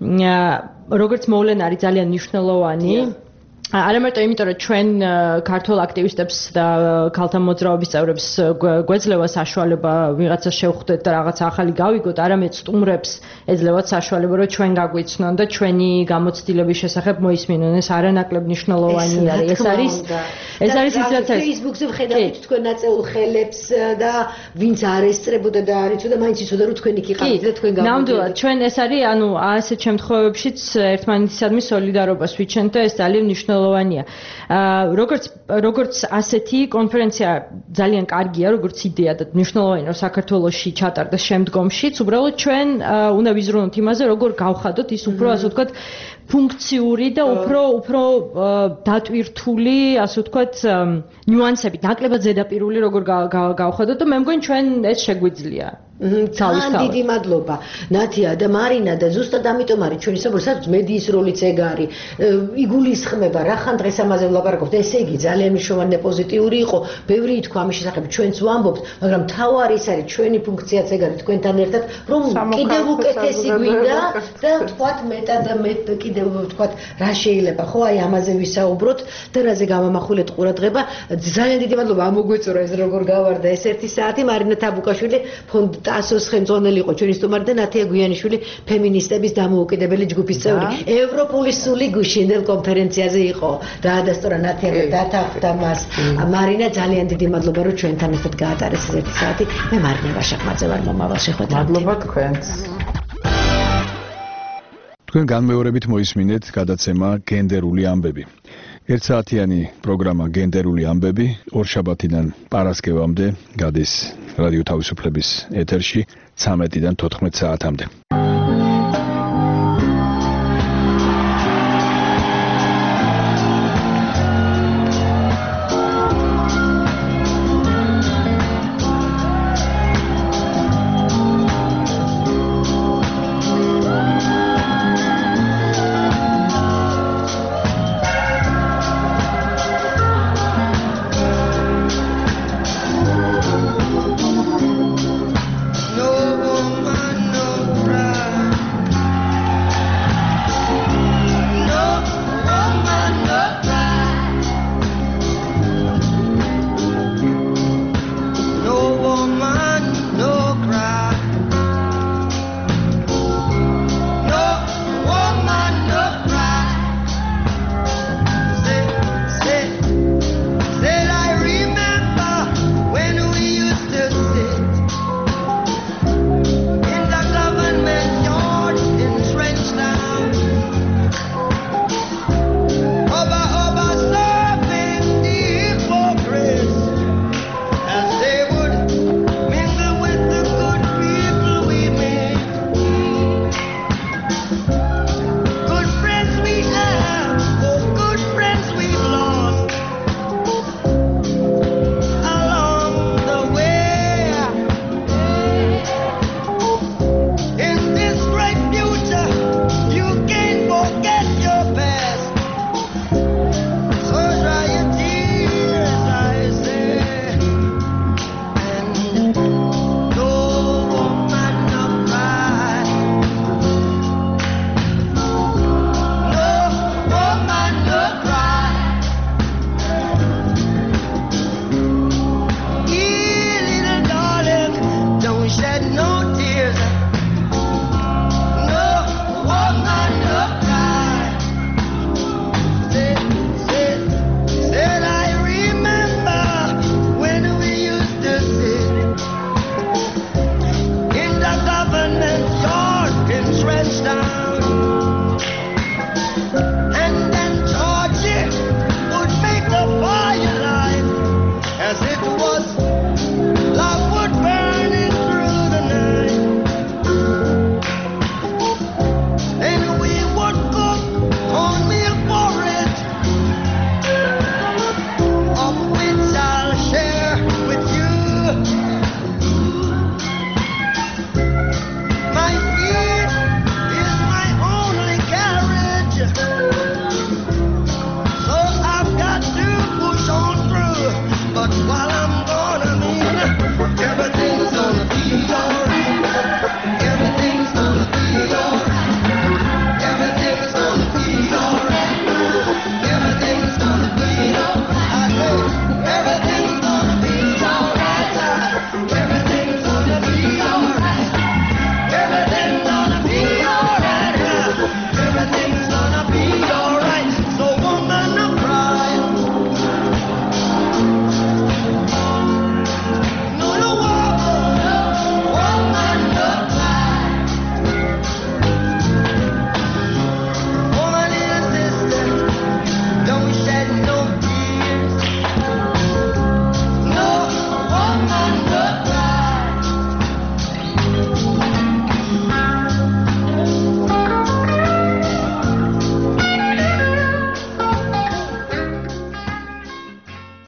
როგორც მოვლენა არის ძალიან მნიშვნელოვანი. არა მარტო იმიტომ, რომ ჩვენ ქართულ აქტივისტებს და ქალთა მოძრაობის წევრებს გვეძლევა საშუალება ვიღაცას შევხვდეთ და რაღაცა ახალი გავიგოთ, არამედ სტუმრებს ეძლევათ საშუალება, რომ ჩვენ გაგვიცნონ და ჩვენი გამოცდილების შესახებ მოისმინონ. ეს არანაკლებ მნიშვნელოვანი არის. ეს არის ეს არის ის რაც არის. Facebook-ზე ვხედავთ თქვენ ნაწეულ ხელებს და ვინც არ ესწრებოდა და არ იცოდა, მაინც იცოდა, რომ თქვენ იქ იყავით და თქვენ გამოდით. ნამდვილად, ჩვენ ეს არის, ანუ ასეთ შემთხვევებშიც ერთმანეთისადმი სოლიდარობას ვიჩენთ და ეს ძალიან მნიშვნელოვანია. როგორც როგორც ასეთი კონფერენცია ძალიან კარგია, როგორც იდეა და მნიშვნელოვანია, რომ საქართველოში ჩატარდეს შემდგომშიც, უბრალოდ ჩვენ უნდა ვიზრუნოთ იმაზე, როგორ გავხადოთ ის უფრო, ასე ვთქვათ, ფუნქციური და უფრო უფრო დატვირთული, ასე ვთქვათ, ნიუანსებით, ნაკლებად ზედაპირული როგორ გავხადოთ და მე მგონი ჩვენ ეს შეგვიძლია. ძალიან დიდი მადლობა ნათია და მარინა და ზუსტად ამიტომ არის ჩვენი საუბარი, სადაც მედიის როლიც ეგ არის. იგულისხმება, რახან დღეს ამაზე ვლაპარაკობთ, ესე იგი ძალიან მნიშვნელოვანი და პოზიტიური იყო. ბევრი ითქვა ამის შესახებ, ჩვენც ვამბობთ, მაგრამ თავარი ის არის ჩვენი ფუნქციაც ეგ არის თქვენთან ერთად, რომ კიდევ უკეთესი გვინდა და თქვათ მეტად მეტ კიდევ თქვათ რა შეიძლება, ხო, აი ამაზე ვისაუბროთ და რაზე გამამახვილეთ ყურადღება. ძალიან დიდი მადლობა ამოგვეწურა ეს როგორ გავარდა ეს ერთი საათი. მარინა თაბუკაშვილი ფონდ ტასოს ხელმძღვანელი იყო ჩვენი სტუმარი და ნათია გვიანიშვილი ფემინისტების დამოუკიდებელი ჯგუფის წევრი. ევროპული სული გუშინდელ კონფერენციაზე იყო. დაადასტურა ნათია და დათანხმდა მას. მარინა, ძალიან დიდი მადლობა, რომ ჩვენთან ერთად გაატარეს ეს ერთი საათი. მე მარინა ვაშახმაძე ვარ, მომავალ შეხვედრამდე. მადლობა თქვენს. თქვენ განმეორებით მოისმინეთ გადაცემა გენდერული ამბები. ერთსაათიანი პროგრამა გენდერული ამბები ორშაბათიდან პარასკევამდე გადის რადიო თავისუფლების ეთერში ცამეტიდან თოთხმეტ საათამდე.